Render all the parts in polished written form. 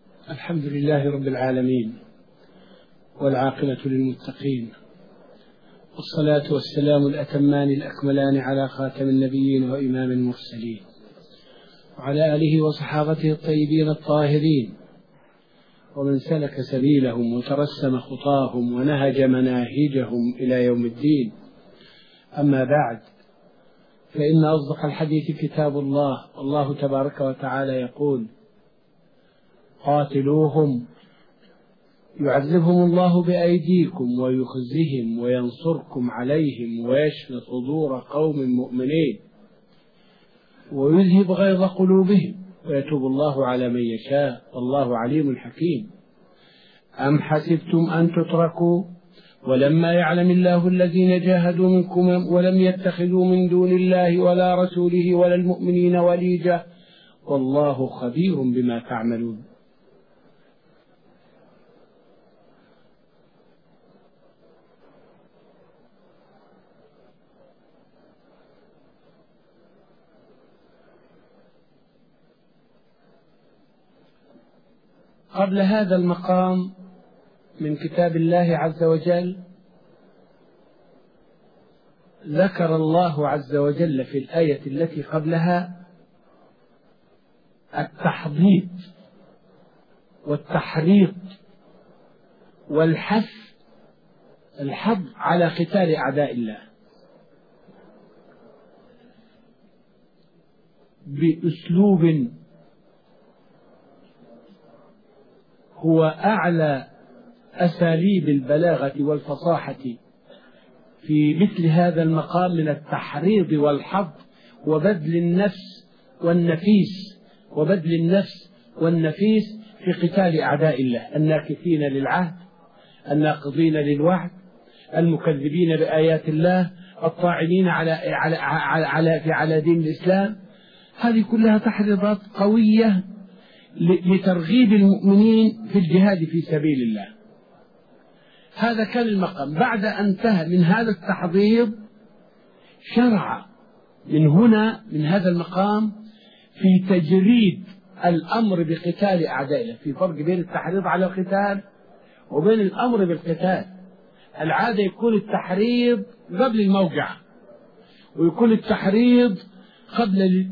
الحمد لله رب العالمين، والعاقبة للمتقين، والصلاة والسلام الأتمان الأكملان على خاتم النبيين وإمام المرسلين، وعلى آله وصحابته الطيبين الطاهرين، ومن سلك سبيلهم وترسم خطاهم ونهج مناهجهم إلى يوم الدين. أما بعد، فإن أصدق الحديث كتاب الله، والله تبارك وتعالى يقول: قاتلوهم يعذبهم الله بأيديكم ويخزهم وينصركم عليهم ويشفي صدور قوم مؤمنين ويذهب غيظ قلوبهم ويتوب الله على من يشاء والله عليم حكيم. أم حسبتم أن تتركوا ولما يعلم الله الذين جاهدوا منكم ولم يتخذوا من دون الله ولا رسوله ولا المؤمنين وليجة والله خبير بما تعملون. قبل هذا المقام من كتاب الله عز وجل ذكر الله عز وجل في الآية التي قبلها التحضيض والتحريض والحث، الحض على قتال أعداء الله بأسلوب هو أعلى أساليب البلاغة والفصاحة في مثل هذا المقام من التحريض والحض وبذل النفس والنفيس في قتال أعداء الله الناكثين للعهد الناقضين للوعد المكذبين بآيات الله الطاعنين على دين الإسلام. هذه كلها تحريضات قوية لترغيب المؤمنين في الجهاد في سبيل الله. هذا كان المقام. بعد أن انتهى من هذا التحضيض شرع من هذا المقام في تجريد الأمر بقتال أعداء الله. في فرق بين التحريض على القتال وبين الأمر بالقتال. العادة يكون التحريض قبل الموقع، ويكون التحريض قبل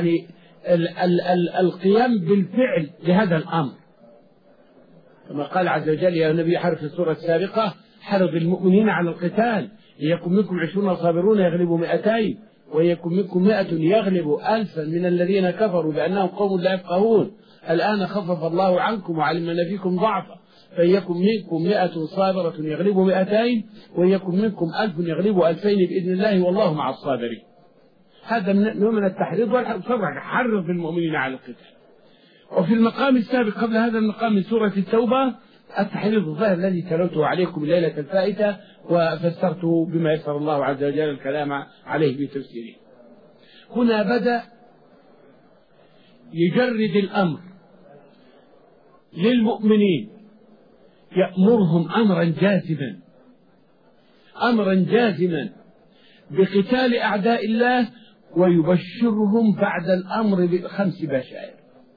القيام بالفعل لهذا الأمر، كما قال عز وجل: يا نبي حرف في السورة السابقة: حرض المؤمنين على القتال، يكن منكم 20 صابرون يغلبوا 200 ويكن منكم 100 يغلبوا 1000 من الذين كفروا بأنهم قوم لا يفقهون. الآن خفف الله عنكم وعلم أن فيكم ضعفا فيكن منكم 100 صابرة يغلبوا 200 ويكن منكم 1000 يغلبوا 2000 بإذن الله والله مع الصابرين. هذا نوع من التحريض والحرض، حرض المؤمنين على القتال. وفي المقام السابق قبل هذا المقام من سورة التوبة التحريض الظاهر الذي تلوته عليكم الليلة الفائتة وفسرته بما يسر الله عز وجل الكلام عليه بتفسيره. هنا بدأ يجرد الأمر للمؤمنين، يأمرهم أمرا جازما بقتال أعداء الله، ويبشرهم بعد الأمر ب5 بشائر.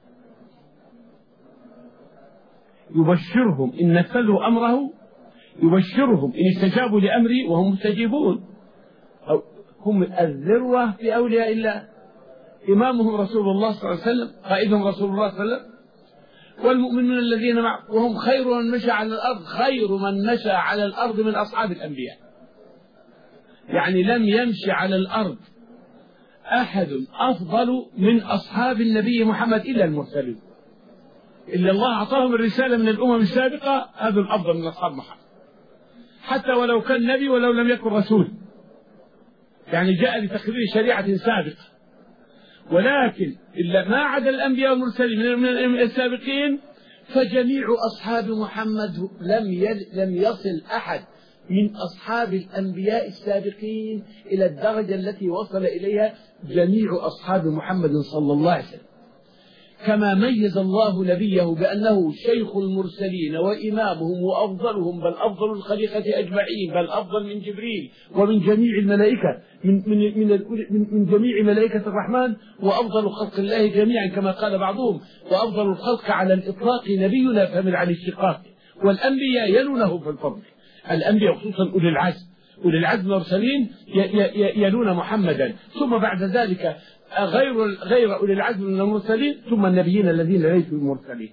يبشرهم إن نفذوا أمره، يبشرهم إن استجابوا لأمري وهم مستجيبون، أو هم الذروة في أولياء الله. إمامهم رسول الله صلى الله عليه وسلم، قائدهم رسول الله صلى الله عليه وسلم، والمؤمنون الذين معه، وهم خير من مشى على الأرض من أصحاب الأنبياء. يعني لم يمشي على الأرض أحد أفضل من أصحاب النبي محمد إلا المرسلين، إلا الله أعطاهم الرسالة من الأمم السابقة، هذا الأفضل من أصحاب محمد، حتى ولو كان نبي ولو لم يكن رسول، يعني جاء لتقرير شريعة سابقة. ولكن إلا ما عدا الأنبياء والمرسلين من السابقين فجميع أصحاب محمد لم يصل أحد من أصحاب الأنبياء السابقين إلى الدرجة التي وصل إليها جميع أصحاب محمد صلى الله عليه وسلم. كما ميز الله نبيه بأنه شيخ المرسلين وإمامهم وأفضلهم، بل أفضل الخليقة أجمعين، بل أفضل من جبريل ومن جميع الملائكة، من جميع ملائكة الرحمن، وأفضل خلق الله جميعا كما قال بعضهم، وأفضل الخلق على الإطلاق نبينا فمن عن الشقاق، والأنبياء يلونه في الفضل، الأنبياء خصوصا أولي العزم، أولي العزم المرسلين يلون محمدا، ثم بعد ذلك غير أولي العزم من المرسلين، ثم النبيين الذين ليسوا المرسلين.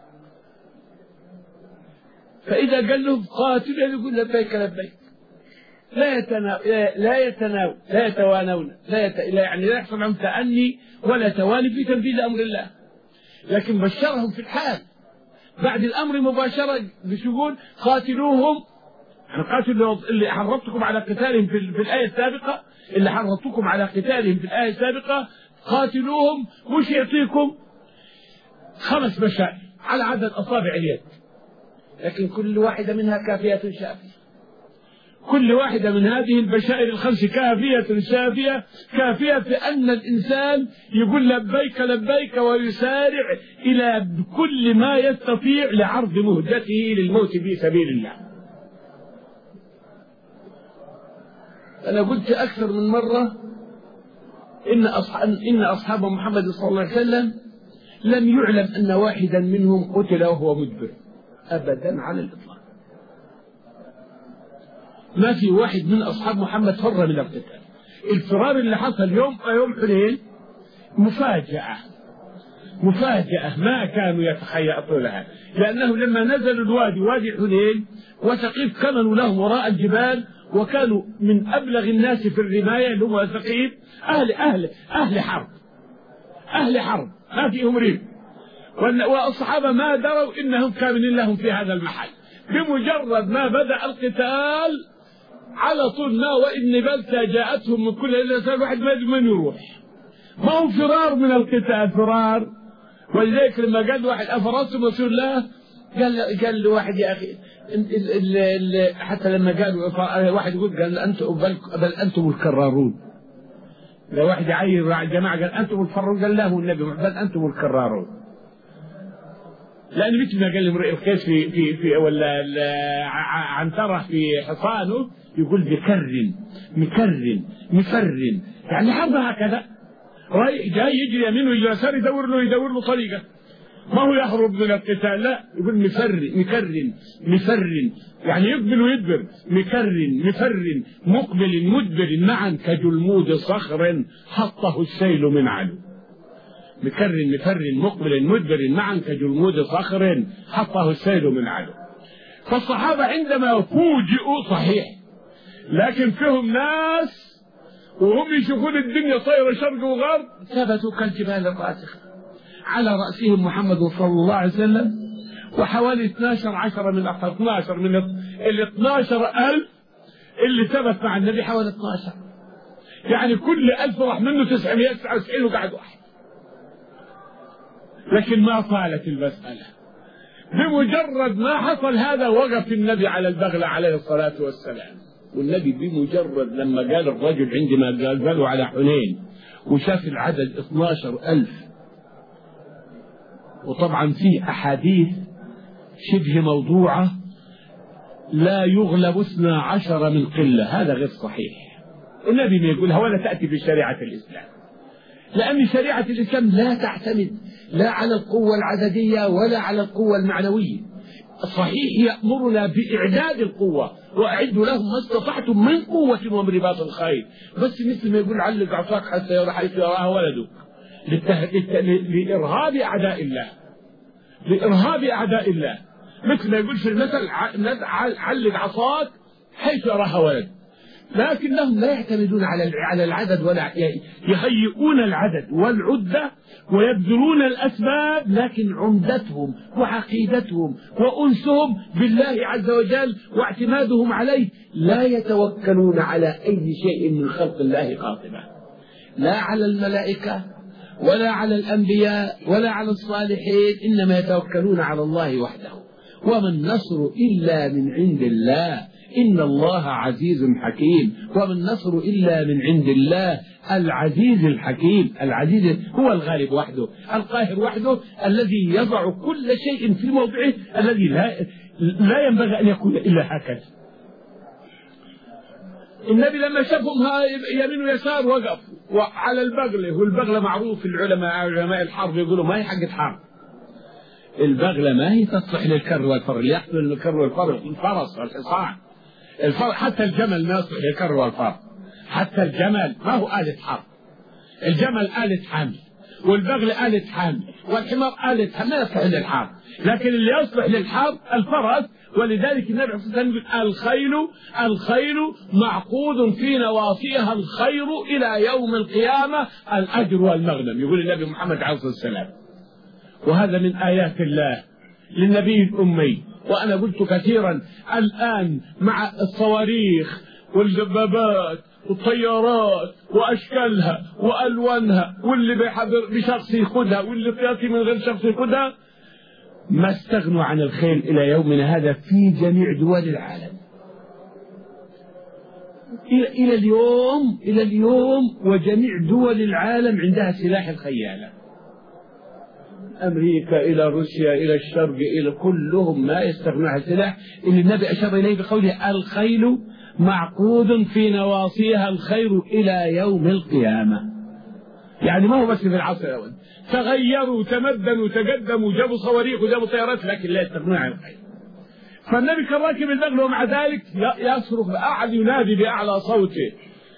فإذا قال لهم قاتل يقول لبيك لبيك، لا يتوانون، يعني لا يحصل لهم تأني ولا تواني في تنفيذ أمر الله، لكن بشرهم في الحال بعد الأمر مباشرة بشغول قاتلوهم. أنا قاتل اللي حرضتكم على قتالهم في الآية السابقة، اللي حرضتكم على قتالهم في الآية السابقة، قاتلوهم وش يعطيكم 5 بشائر على عدد أصابع اليد، لكن كل واحدة منها كافية شافية، كل واحدة من هذه البشائر ال5 كافية شافية، كافية في أن الإنسان يقول لبيك لبيك ويسارع إلى كل ما يستطيع لعرض مهجته للموت في سبيل الله. أنا قلت أكثر من مرة إن أصحاب محمد صلى الله عليه وسلم لم يعلم أن واحدا منهم قتل وهو مدبر أبدا على الإطلاق، ما في واحد من أصحاب محمد فر من القتال. الفرار اللي حصل يوم حنين مفاجأة ما كانوا يتخيلون لها، لأنه لما نزلوا الوادي وادي حنين وثقيف كانوا لهم وراء الجبال، وكانوا من أبلغ الناس في الرماية اللي هم ثقيف، أهل حرب ما فيهم ريب، والصحابة ما دروا إنهم كاملين لهم في هذا المحل. بمجرد ما بدأ القتال على طول ما وإن بلسة جاءتهم من كل إلا واحد ما يدري من يروح، ما هو فرار من القتال، فرار. ولذلك لما قال واحد أفرستم رسول الله، قال له واحد يا أخي حتى لما قالوا واحد يقول قال بل أنتم الكرارون، لو واحد يعير على الجماعة قال أنتم الكرارون، قال له النبي بل أنتم الكرارون، لأن مثل ما قال امرئ القيس في ولا عنترة في حصانه يقول مكر مفر، يعني حرب هكذا جاي يجري يمين ويجري يسار يدور له طريقة، ما هو يهرب من القتال، لا يقول مفر يعني يقبل ويدبر، مفر مقبل مدبر معا كجلمود صخر حطه السيل من علو، مفر مقبل مدبر معا كجلمود صخر حطه السيل من علو. فالصحابة عندما فوجئوا صحيح، لكن فيهم ناس وهم يشوفون الدنيا طايرة شرق وغرب ثبتوا كالجبال الراسخة، على رأسهم محمد صلى الله عليه وسلم وحوالي 12 من الأخوة، 12 من ال 12,000 اللي ثبت مع النبي، حوالي 12، يعني كل 1000 راح منه 999 وقعد واحد. لكن ما طالت المسألة، بمجرد ما حصل هذا وقف النبي على البغلة عليه الصلاة والسلام، والنبي بمجرد لما قال الرجل عندما قالوا على حنين وشاف العدد 12,000، وطبعا في أحاديث شبه موضوعة لا يغلب 12 من قلة، هذا غير صحيح، النبي ما يقولها ولا تأتي بشريعة الإسلام، لأن شريعة الإسلام لا تعتمد لا على القوة العددية ولا على القوة المعنوية. صحيح يأمرنا بإعداد القوة وأعدوا لهم ما استطعتم من قوة ومن رباط الخيل، بس مثل ما يقول علق عصاك حتى يرى حيث يراها ولدك، لإرهاب أعداء الله، مثل ما يقول في المثل علق عصاك حيث يراها ولد. لكنهم لا يعتمدون على العدد ولا يهيئون العدد والعدة ويبذلون الأسباب، لكن عمدتهم وعقيدتهم وأنسهم بالله عز وجل واعتمادهم عليه، لا يتوكلون على أي شيء من خلق الله قاطبة، لا على الملائكة ولا على الأنبياء ولا على الصالحين، إنما يتوكلون على الله وحده. وما النصر إلا من عند الله إن الله عزيز حكيم، وما النصر إلا من عند الله العزيز الحكيم. العزيز هو الغالب وحده، القاهر وحده، الذي يضع كل شيء في موضعه، الذي لا ينبغي أن يكون إلا هكذا. النبي لما شافهم يمين ويسار وقف وعلى البغلة، والبغلة معروف علماء الحرب يقولوا ما هي حقة حرب، البغلة ما هي تصلح للكر والفر، اللي يحمل الكر والفر الفرس والحصان، حتى الجمل ما يصلح للكر والفر، حتى الجمل ما هو آلة حرب، الجمل آلة حمل، والبغل آلة حمل، والحمار آلة حمل، ما يصلح للحرب، لكن اللي يصلح للحرب الفرس. ولذلك النبي صلى الله عليه وسلم يقول الخيل معقود في نواصيها الخير إلى يوم القيامة الأجر والمغنم، يقول النبي محمد عليه الصلاة والسلام. وهذا من آيات الله للنبي الأمي. وأنا قلت كثيرا الآن مع الصواريخ والدبابات والطيارات وأشكالها وألوانها، واللي بشخص يخدها واللي بيأتي من غير شخص يخدها، ما استغنوا عن الخيل إلى يومنا هذا في جميع دول العالم. إلى اليوم وجميع دول العالم عندها سلاح الخيالة، أمريكا إلى روسيا إلى الشرق إلى كلهم ما يستغنوا عن السلاح اللي النبي أشار إليه بقوله الخيل معقود في نواصيها الخير إلى يوم القيامة. يعني ما هو بس في العصر الأول، تغيروا تمدنوا تقدموا جابوا صواريخ وجابوا طيارات، لكن لا يستغنون عن الخير. فالنبي كان راكب البغل ومع ذلك يصرخ بأعلى، ينادي بأعلى صوته،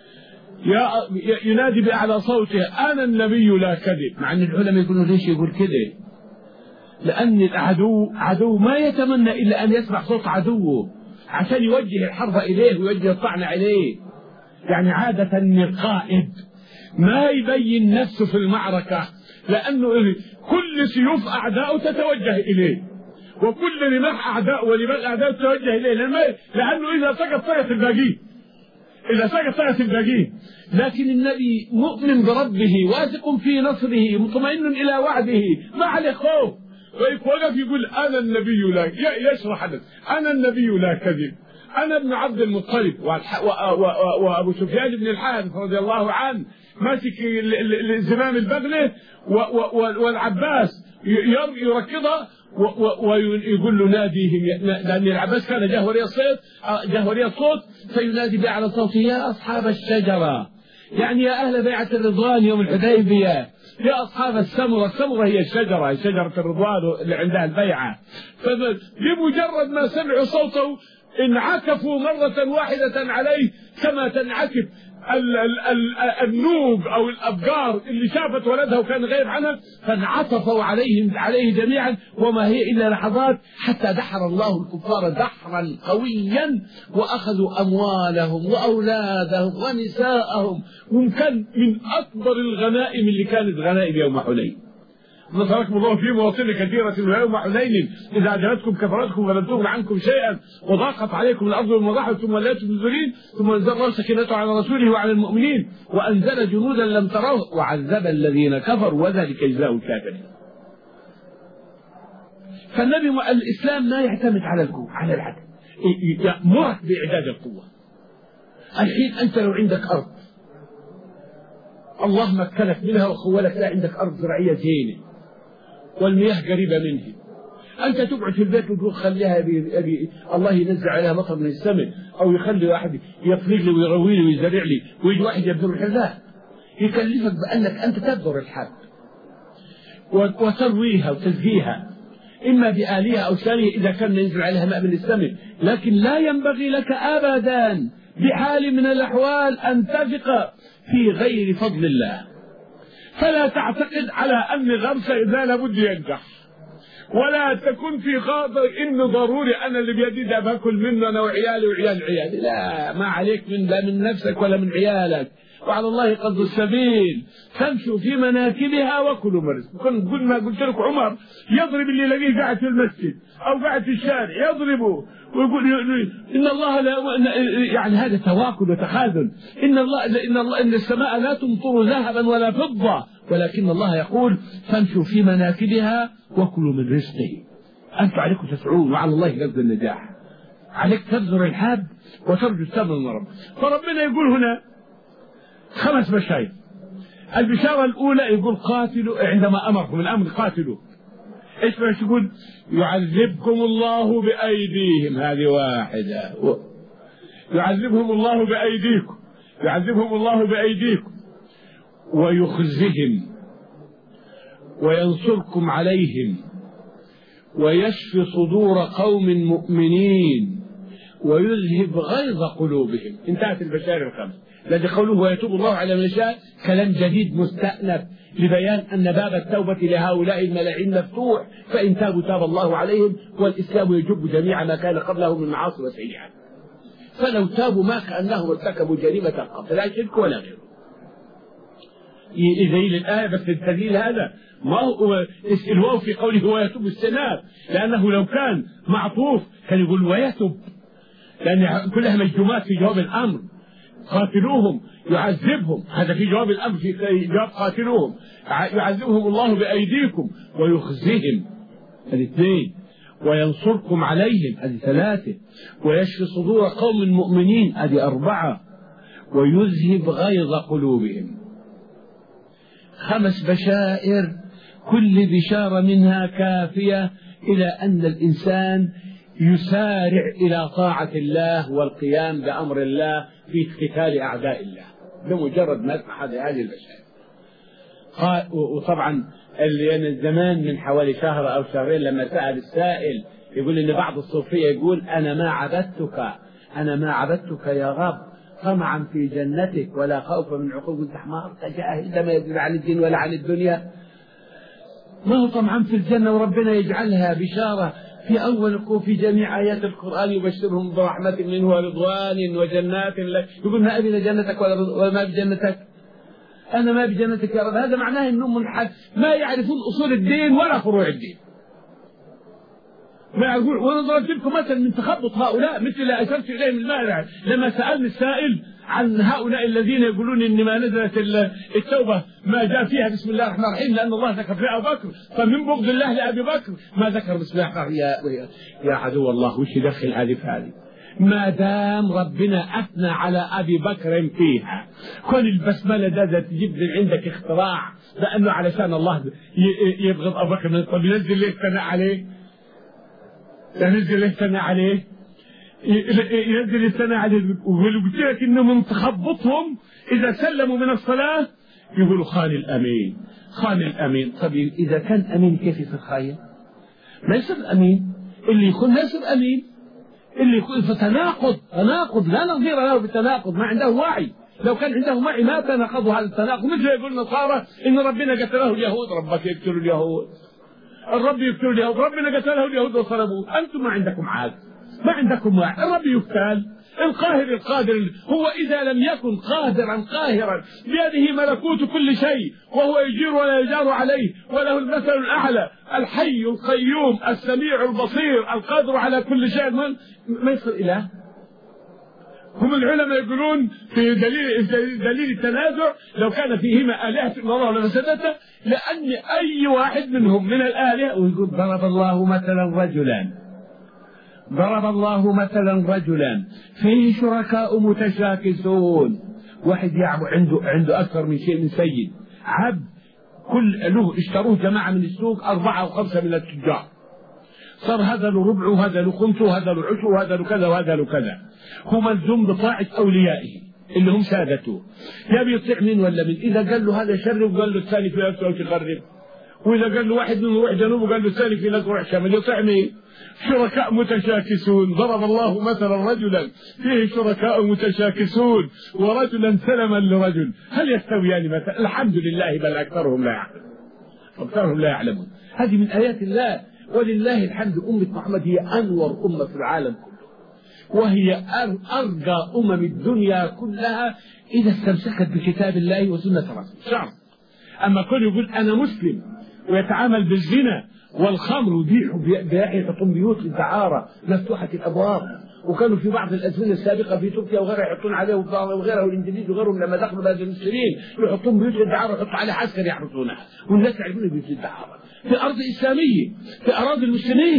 ينادي بأعلى صوته أنا النبي لا كذب. مع أن العلماء يقولون ليش يقول كذا؟ لأن العدو ما يتمنى إلا أن يسمع صوت عدوه عشان يوجه الحرب إليه ويوجه الطعن عليه. يعني عادة القائد ما يبين نفسه في المعركة، لأنه كل سيوف أعداءه تتوجه إليه، وكل رماح أعداء ولماذا أعداء تتوجه إليه، لأنه إذا سقط سقط الباقين، إذا سقط سقط الباقين. لكن النبي مؤمن بربه، واثق في نصره، مطمئن إلى وعده، ما عليه خوف. ويقف يقول أنا النبي لا، يشرح أنا النبي لا كذب، أنا ابن عبد المطلب. وأبو سفيان بن الحارث رضي الله عنه ماسك زمام البغلة، والعباس يركضها ويقول له ناديهم، لأن العباس كان جهوري الصوت، فينادي بأعلى صوته يا أصحاب الشجرة، يعني يا أهل بيعة الرضوان يوم الحديبية، يا أصحاب السمرة. السمرة هي الشجرة، شجرة الرضوان اللي عندها البيعة. فبمجرد ما سمعوا صوته انعكفوا مرة واحدة عليه كما تنعكف النوب أو الأبقار اللي شافت ولدها وكان غيب عنها، فانعطفوا عليه جميعا، وما هي إلا لحظات حتى دحر الله الكفار دحرا قويا، وأخذوا أموالهم وأولادهم ونساءهم، وكان من أكبر الغنائم اللي كانت غنائم يوم حنين. نصركم الله في مواطن كثيرة ويوم حنين إذا أعجبتكم كثرتكم ولم تغن عنكم شيئا وضاقت عليكم الأرض بما رحبت ثم وليتم مدبرين ثم أنزل الله سكينته على رسوله وعلى المؤمنين وأنزل جنودا لم تروه وعذب الذين كفروا وذلك جزاء الكافرين. فالنبي الإسلام ما يعتمد على القوة، على العدل، يأمرك بإعداد القوة. الحين أنت لو عندك أرض الله مكنك منها وخولك، لا عندك أرض زراعية زينة والمياه قريبة منه، أنت تقعد في البيت وتقول خليها الله ينزل عليها مطر من السماء، أو يخلي واحد يطلق لي ويروي لي ويزرع لي ويجي واحد يبذر الحب. لا، يكلفك بأنك أنت تبذر الحب وترويها وتزكيها، إما بآلية أو ثانية إذا كان ينزل عليها ماء من السماء. لكن لا ينبغي لك أبدا بحال من الأحوال أن تثق في غير فضل الله، فلا تعتقد على أن غرس إذا لابد ينجح، ولا تكن في خاطر إنه ضروري أنا اللي بيدي ده باكل منه أنا وعيالي وعيال عيالي. لا، ما عليك لا من نفسك ولا من عيالك، وعلى الله قصد السبيل، فامشوا في مناكبها وكلوا من رزقه. كل ما قلت لك عمر يضرب اللي يلاقيه قاعد في المسجد أو قاعد في الشارع يضربه ويقول إن الله لا، يعني هذا تواكل وتخاذل. إن السماء لا تمطر ذهبا ولا فضة، ولكن الله يقول فامشوا في مناكبها وكلوا من رزقه. أنتم عليكم تسعون وعلى الله قصد النجاح. عليك تبذر الحاب وترجو الثمن من ربك. فربنا يقول هنا 5 بشائر. البشارة الأولى يقول قاتلوا، عندما أمركم الأمر قاتلوا. إيش يقول؟ يعذبكم الله بأيديهم، هذه واحدة. يعذبهم الله بأيديكم، يعذبهم الله بأيديكم ويخزهم وينصركم عليهم ويشفي صدور قوم مؤمنين ويذهب غيظ قلوبهم. انتهت البشائر ال5. الذي قوله ويتوب الله على من يشاء كلام جديد مستأنف لبيان أن باب التوبة لهؤلاء الملاعين مفتوح، فإن تابوا تاب الله عليهم، والإسلام يجب جميع ما كان قبله من معاصي وسيئات. فلو تابوا ما كأنهم ارتكبوا جريمة قبل، لا شرك ولا غيره. يزيل الآية بس التدليل هذا ما هو الواو في قوله ويتوب السناب، لأنه لو كان معطوف كان يقول ويتوب، لأن كلها مجزومات في جواب الأمر. قاتلوهم يعذبهم، هذا في جواب الأمر، في جواب قاتلوهم. يعذبهم الله بأيديكم ويخزهم، هذه 2. وينصركم عليهم، هذه 3. ويشفي صدور قوم مؤمنين، هذه 4. ويذهب غيظ قلوبهم. 5 بشائر، كل بشارة منها كافية إلى أن الإنسان يسارع إلى طاعة الله والقيام بأمر الله في قتال أعداء الله بمجرد ما يسمع هذه البشائر. وطبعا اللي زمان من حوالي شهر أو شهرين لما سأل السائل يقول إن بعض الصوفية يقول أنا ما عبدتك يا رب طمعا في جنتك ولا خوفا من عقوبة. انت حمار جاهل، ده ما يدل عن الدين ولا عن الدنيا. ما هو طمعا في الجنة وربنا يجعلها بشارة في أول في جميع آيات القرآن يبشرهم برحمة منه ورضوان وجنات لك. يقول ما أبي جنتك ولا ما بجنتك، أنا ما بجنتك يا رب. هذا معناه أنهم منحل ما يعرفون أصول الدين ولا فروع الدين. ما يقول وانا ضربت لكم مثلا من تخبط هؤلاء مثل اللي اشرت اليهم المانع لما سالني السائل عن هؤلاء الذين يقولون ان ما نزلت التوبه ما جاء فيها بسم الله الرحمن الرحيم لان الله ذكر فيها ابو بكر، فمن بغض الله لابي بكر ما ذكر بسم الله الرحمن الرحيم. يا عدو الله وش يدخل هذه في هذه؟ ما دام ربنا اثنى على ابي بكر فيها، كل البسمله ده تجيب من عندك اختراع لانه علشان الله يبغض ابو بكر. طب ينزل ليه الثناء عليه؟ ينزل الثناء عليه، ينزل الثناء عليه. وقلت لك انه من تخبطهم اذا سلموا من الصلاه يقولوا خان الامين خان الامين. طب اذا كان امين كيف يصير خاين؟ ما يصير امين، اللي يكون ما يصير امين، اللي يكون فتناقض لا نظير له بالتناقض، ما عنده وعي. لو كان عنده وعي ما تناقضوا هذا التناقض. مثل يقول النصارى ان ربنا قتله اليهود، ربك يقتل اليهود، الرب يقتل اليهود، ربنا قتله اليهود وصلبوه. أنتم ما عندكم عاد، ما عندكم واحد. الرب يقتل، القاهر القادر. هو إذا لم يكن قادرا قاهرا بيده ملكوت كل شيء وهو يجير ولا يجار عليه وله المثل الأعلى، الحي القيوم السميع البصير القادر على كل شيء، ما يصير إله. هم العلماء يقولون في دليل التنازع لو كان فيهما آلهة إلا الله لفسدتا، لأن أي واحد منهم من الآلهة. ويقول ضرب الله مثلا رجلا فيه شركاء متشاكسون. واحد عنده أكثر من شيء من سيد عبد، كل له اشتروه جماعة من السوق 4 أو 5 من التجار، صار هذا له ربع وهذا له خمس وهذا له عشر وهذا له كذا وهذا له كذا. هو ملزوم بطاعة أوليائه اللي هم سادته، يبي يطيع من ولا من. إذا قال له هذا شرب وقال له الثاني في نفسه تخرب، وإذا قال له واحد منهم روح جنوب وقال له الثاني في نفسه روح شمال، يطيع مين؟ شركاء متشاكسون. ضرب الله مثلا رجلا فيه شركاء متشاكسون ورجلا سلما لرجل هل يستويان مثلا؟ الحمد لله بل أكثرهم لا يعلمون. هذه من آيات الله ولله الحمد. أمة محمد هي أنور أمة في العالم كله، وهي أرجى الدنيا كلها إذا استمسكت بكتاب الله وسنة رسوله. شعب أما كل يقول أنا مسلم ويتعامل بالزنا والخمر ويبيع يحطون بيوت للدعارة مفتوحة الأبواب. وكانوا في بعض الأزمنة السابقة في تركيا وغيرها يحطون عليه وغيرها والإنجليز وغيرهم لما دخلوا بلاد المسلمين يحطون بيوت للدعارة ويحطوا عليها عسكر يحرسونها، والناس يعرفون بيوت للدعارة في أرض إسلامية في أراضي المسلمين.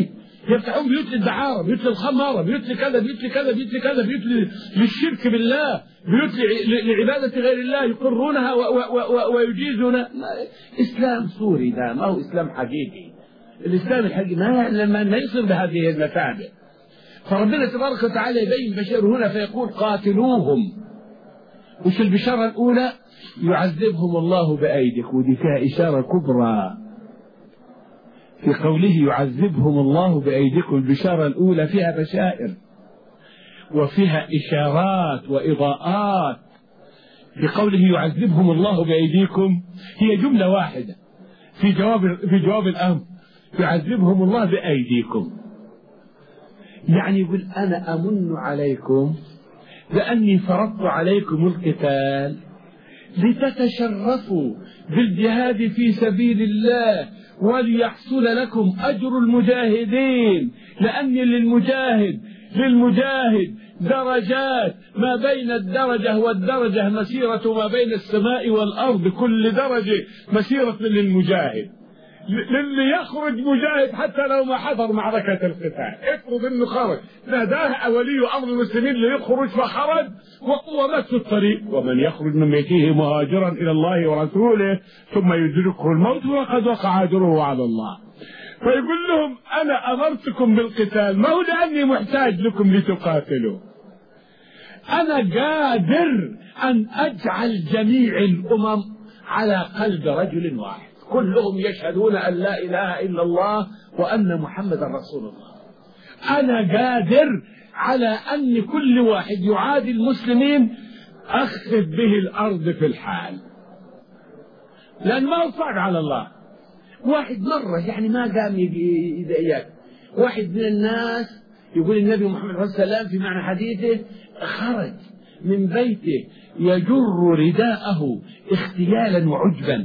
يفتحون بيوت للدعارة، بيوت للخمارة، بيوت لكذا، بيوت لكذا، بيوت لكذا، بيوت للشرك بالله، بيوت لعبادة غير الله، يقرونها ويجيزون. إسلام صوري ده ما هو إسلام حقيقي. الإسلام الحقيقي ما يصير بهذه المثابة. فربنا تبارك وتعالى يبين بشر هنا فيقول قاتلوهم. وش البشارة الأولى؟ يعذبهم الله بأيديكم، ودي فيها إشارة كبرى في قوله يعذبهم الله بأيديكم. البشارة الأولى فيها بشائر وفيها إشارات وإضاءات. في قوله يعذبهم الله بأيديكم هي جملة واحدة في جواب الأمر، يعذبهم الله بأيديكم، يعني يقول أنا أمن عليكم بأني فرضت عليكم القتال لتتشرفوا بالجهاد في سبيل الله وليحصل لكم أجر المجاهدين، لأن للمجاهد درجات، ما بين الدرجة والدرجة مسيرة ما بين السماء والأرض، كل درجة مسيرة للمجاهد. للي يخرج مجاهد حتى لو ما حضر معركة القتال، افرض انه خرج ناداه ولي امر المسلمين ليخرج فخرج وهو مات في الطريق، ومن يخرج من بيته مهاجرا الى الله ورسوله ثم يدركه الموت وقد وقع اجره على الله. فيقول لهم انا امرتكم بالقتال ما هو لاني محتاج لكم لتقاتلوا، انا قادر ان اجعل جميع الامم على قلب رجل واحد، كلهم يشهدون أن لا إله إلا الله وأن محمد رسول الله. أنا قادر على أن كل واحد يعادي المسلمين أخذ به الأرض في الحال، لأن ما صعب على الله. واحد مرة يعني ما قام يدعيك، واحد من الناس يقول النبي محمد صلى الله عليه وسلم في معنى حديثه خرج من بيته يجر رداءه اختيالا وعجبا،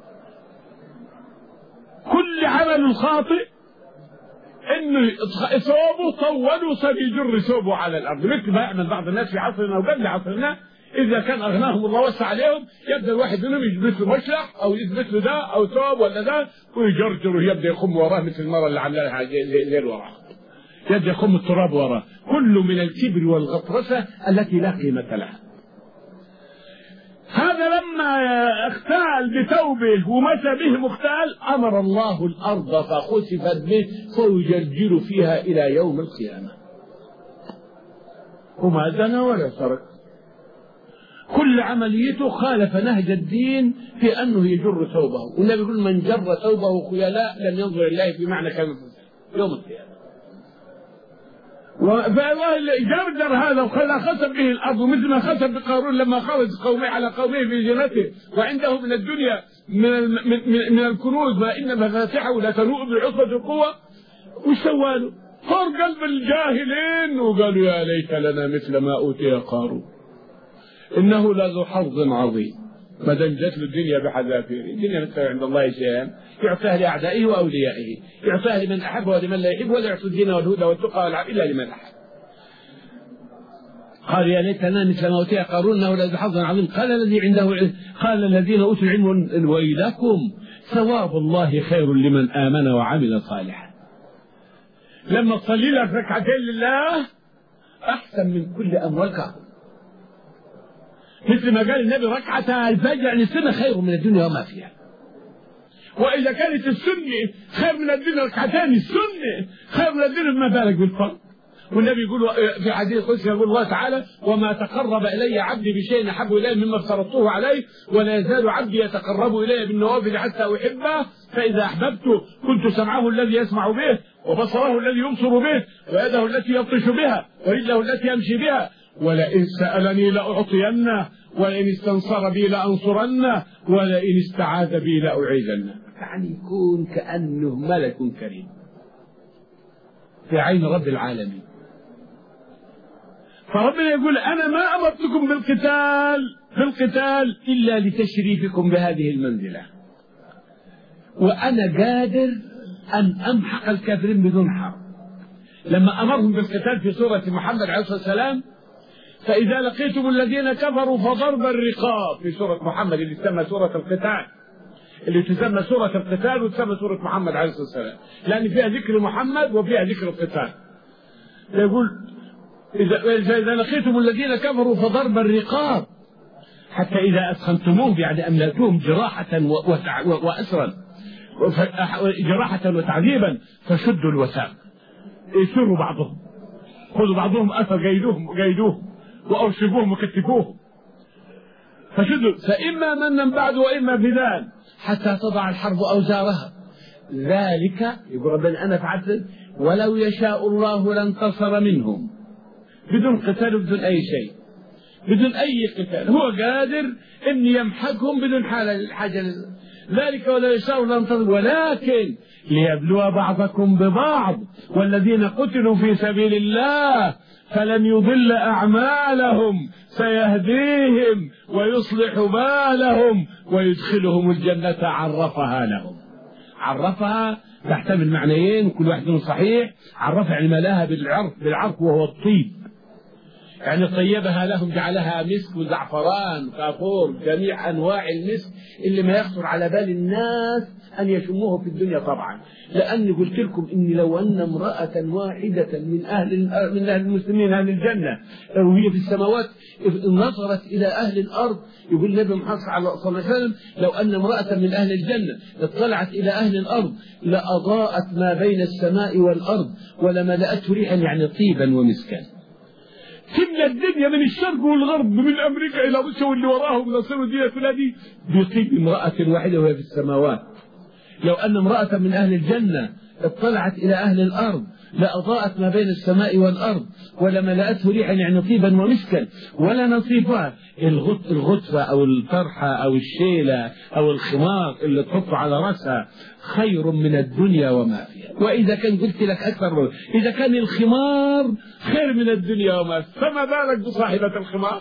كل عمل خاطئ انه ثوبه طول وصار يجر ثوبه على الارض، مثل ما يعمل بعض الناس في عصرنا وقبل عصرنا. اذا كان اغناهم الله وسع عليهم يبدا الواحد منهم يلبس له مشلح او يلبس له ده او ثوب ولا ده ويجرجر ويبدا يخم وراه مثل المره اللي عملها زي وراه، يبدا يخم التراب وراه، كله من الكبر والغطرسه التي لا قيمه لها. هذا لما اختال بثوبه ومشى به مختال امر الله الارض فخسفت به فيجرجر فيها الى يوم القيامه، وما زنى ولا سرق، كل عمليته خالف نهج الدين في انه يجر ثوبه. والنبي يقول من جر ثوبه خيلاء لم ينظر الله في معنى كلمه يوم القيامه. فالله جرجر هذا وخلى خسف به الارض، مثل ما خسف بقارون لما خرج قومه على قومه في جنته وعنده من الدنيا من الكنوز ما ان مفاتحه لا تنوء بالعصبة القوة. وش سوى له؟ صار قلب الجاهلين وقالوا يا ليت لنا مثل ما اوتي قارون انه لذو حظ عظيم. ما دام جت له الدنيا بحذافير، الدنيا مثل عند الله شيئا يعطيها لاعدائه واوليائه، يعطيها لمن احب ولمن لا يحب، ولا يعطي الدين والهدى والتقى والعفو الا لمن احب. قال يا ليتنا مثل ما اوتي قارون انه لذو حظ عظيم. قال الذين اوتوا العلم ويلكم ثواب الله خير لمن امن وعمل صالحا. لما تصلي لك ركعتين لله احسن من كل اموالك، مثل ما قال النبي ركعتا الفجر يعني السنة خير من الدنيا وما فيها. وإذا كانت السنة خير من الدنيا ركعتان السنة خير من الدنيا ما بالك بالفرض. والنبي يقول في حديث قدسي يقول الله تعالى وما تقرب إلي عبدي بشيء أحب إلي مما افترضته عليه ولا يزال عبدي يتقرب إلي بالنوافل حتى أحبه فإذا أحببته كنت سمعه الذي يسمع به وبصره الذي يبصر به ويده التي يبطش بها ورجله التي يمشي بها ولئن سألني لأعطينه ولئن استنصر بي لأنصرنه ولئن استعاذ بي لأعيذنه. يعني يكون كأنه ملك كريم في عين رب العالمين. فربنا يقول أنا ما أمرتكم بالقتال إلا لتشريفكم بهذه المنزلة، وأنا قادر أن أمحق الكافرين بدون حرب. لما أمرهم بالقتال في سورة محمد عليه الصلاة والسلام فإذا لقيتم الذين كفروا فضرب الرقاب في سورة محمد اللي تسمى سورة القتال، اللي تسمى سورة القتال وتسمى سورة محمد عليه الصلاة والسلام، لأن فيها ذكر محمد وفيها ذكر القتال. يقول إذا لقيتم الذين كفروا فضرب الرقاب حتى إذا أثخنتموهم، يعني أملأتوهم جراحة وأسرا، جراحة وتعذيبا، فشدوا الوثاق، يسروا بعضهم، خذوا بعضهم أثر قيدوهم وأرشفوهم وكتفوهم، فشدوا، فإما منا بعد وإما فداء حتى تضع الحرب أوزارها. ذلك يقول ربنا أنا فعلت، ولو يشاء الله لانتصر منهم، بدون قتال وبدون أي شيء، بدون أي قتال، هو قادر أن يمحقهم بدون حاجة. ذلك ولو يشاء الله لانتصر، ولكن ليبلو بعضكم ببعض، والذين قتلوا في سبيل الله فلن يضل أعمالهم سيهديهم ويصلح بالهم ويدخلهم الجنة عرفها لهم. عرفها تحتمل معنيين كل واحد منهم صحيح. عرفها يعني ملاها بالعرف وهو الطيب، يعني طيبها لهم، جعلها مسك وزعفران وكافور، جميع أنواع المسك اللي ما يخطر على بال الناس أن يشموه في الدنيا طبعا. لأني قلت لكم إني لو أن امرأة واحدة من أهل المسلمين أهل الجنة وهي في السماوات نظرت إلى أهل الأرض، يقول النبي محمد صلى الله عليه وسلم لو أن امرأة من أهل الجنة اطلعت إلى أهل الأرض لأضاءت ما بين السماء والأرض ولملأته ريحا، يعني طيبا ومسكا. تملى الدنيا من الشرق والغرب، من أمريكا إلى روسيا واللي وراهم من السعودية دي بطيب امرأة واحدة وهي في السماوات. لو أن امرأة من أهل الجنة اطلعت إلى أهل الأرض لأضاءت ما بين السماء والأرض ولملأته ريحا، يعني طيبا ومسكا، ولا نصيفها الغطفة أو الطرحة أو الشيلة أو الخمار اللي تحطه على رأسها خير من الدنيا وما فيها. وإذا كان قلت لك أكثر، إذا كان الخمار خير من الدنيا وما فيها، فما بالك بصاحبة الخمار؟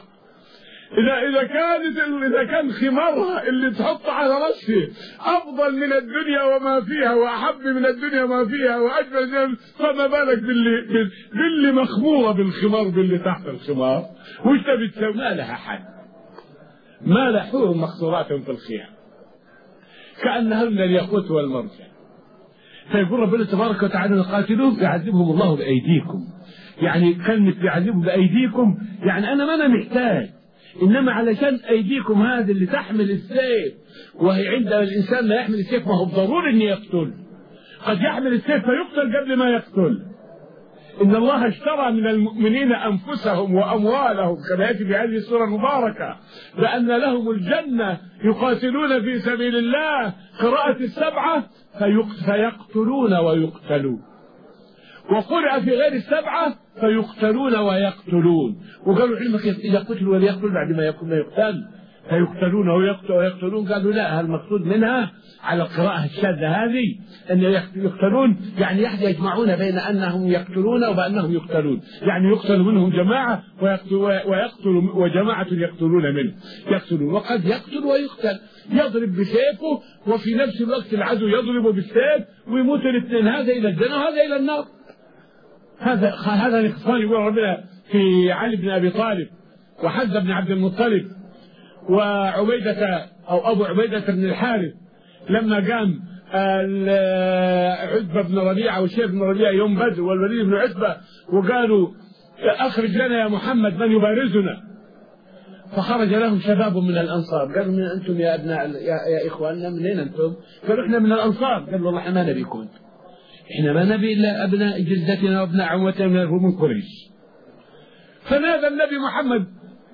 إذا كان خمارها اللي تحط على رأسه أفضل من الدنيا وما فيها وأحب من الدنيا وما فيها وأجمل، فما بالك باللي مخمورة بالخمار باللي تحت الخمار. وش تبي تسوي؟ ما لها حد، ما لحوهم مخصورات في الخيام كأنهن الياقوت والمرجان. فيقول ربنا تبارك وتعالى قاتلوهم يعذبهم الله بأيديكم، يعني كلمة يعذبهم بأيديكم يعني أنا ما محتاج، إنما علشان أيديكم هذه اللي تحمل السيف، وهي عند الإنسان لا يحمل السيف ما هو ضروري أن يقتل، قد يحمل السيف فيقتل قبل ما يقتل. إن الله اشترى من المؤمنين أنفسهم وأموالهم كما يأتي في هذه السورة المباركة بأن لهم الجنة يقاتلون في سبيل الله، قراءة السبعة فيقتلون ويقتلون، وقرأ في غير السبعة فيقتلون ويقتلون. وقالوا علمك إذا قتلوا وليقتل بعد ما يكون يقتل فيقتلون ويقتلون، قالوا لا، المقصود منها على القراءة الشاذة هذه أن يقتلون يعني يجمعون بين أنهم يقتلون وبأنهم يقتلون، يعني يقتل منهم جماعة ويقتل وجماعة يقتلون منه، يقتلون. وقد يقتل ويقتل، يضرب بسيفه وفي نفس الوقت العدو يضرب بالسيف ويموت الاثنين، هذا إلى الجنة وهذا إلى النار. هذا الاختصار يقول ربنا في علي بن أبي طالب وحمزة بن عبد المطلب وعبيدة أو أبو عبيدة بن الحارث لما قام عتبة بن ربيعة وشيخ بن ربيعة يوم بدر والوليد بن عتبة وقالوا أخرج لنا يا محمد من يبارزنا، فخرج لهم شباب من الأنصار قالوا من أنتم يا أبناء يا إخواننا، منين أنتم؟ قالوا إحنا من الأنصار. قالوا والله ما نبيكم، إحنا ما نبي إلا أبناء جلدتنا وأبناء عموتنا من قريش. فنادى النبي محمد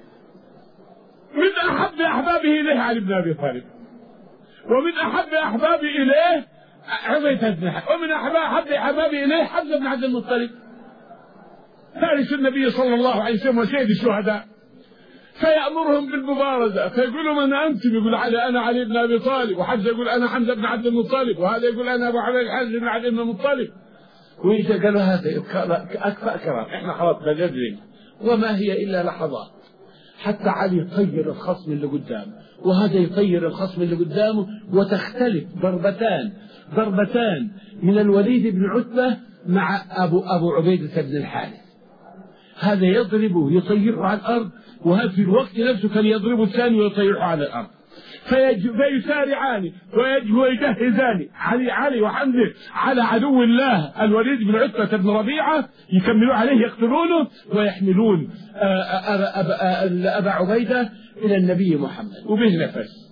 من أحب أحبابه إليه علي بن أبي طالب، ومن أحب أحبابه إليه عبيدة بن الحارث، ومن أحب أحبابه إليه حمزة بن عبد المطلب فارس النبي صلى الله عليه وسلم وسيد الشهداء. فيأمرهم بالمبارزة، فيقولوا من أنتم؟ يقول أنا علي بن أبي طالب، وحمزة يقول أنا حمزة بن عبد المطلب، وهذا يقول أنا أبو عبيدة بن علي بن المطلب. وإذا قالوا هذا أكفأ كرام، إحنا خلاص بنجري، وما هي إلا لحظات حتى علي يطير الخصم اللي قدامه وهذا يطير الخصم اللي قدامه، وتختلف ضربتان من الوليد بن عتبة مع أبو عبيدة بن الحارث، هذا يضربه يطيره على الأرض، وهذا في الوقت نفسه كان يضربه الثاني ويطيره على الأرض. فيسارعان ويجهزان علي وحمزة على عدو الله الوليد بن عتبة بن ربيعة، يكملوا عليه يقتلونه ويحملون أبا عبيدة إلى النبي محمد وبه نفس،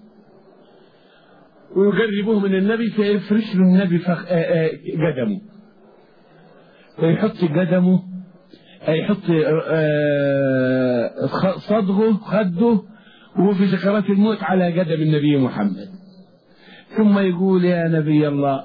ويقربوه من النبي فيفرش له النبي قدمه، فيحط قدمه، يحط صدغه خده وهو في سكرات الموت على قدم النبي محمد، ثم يقول: يا نبي الله،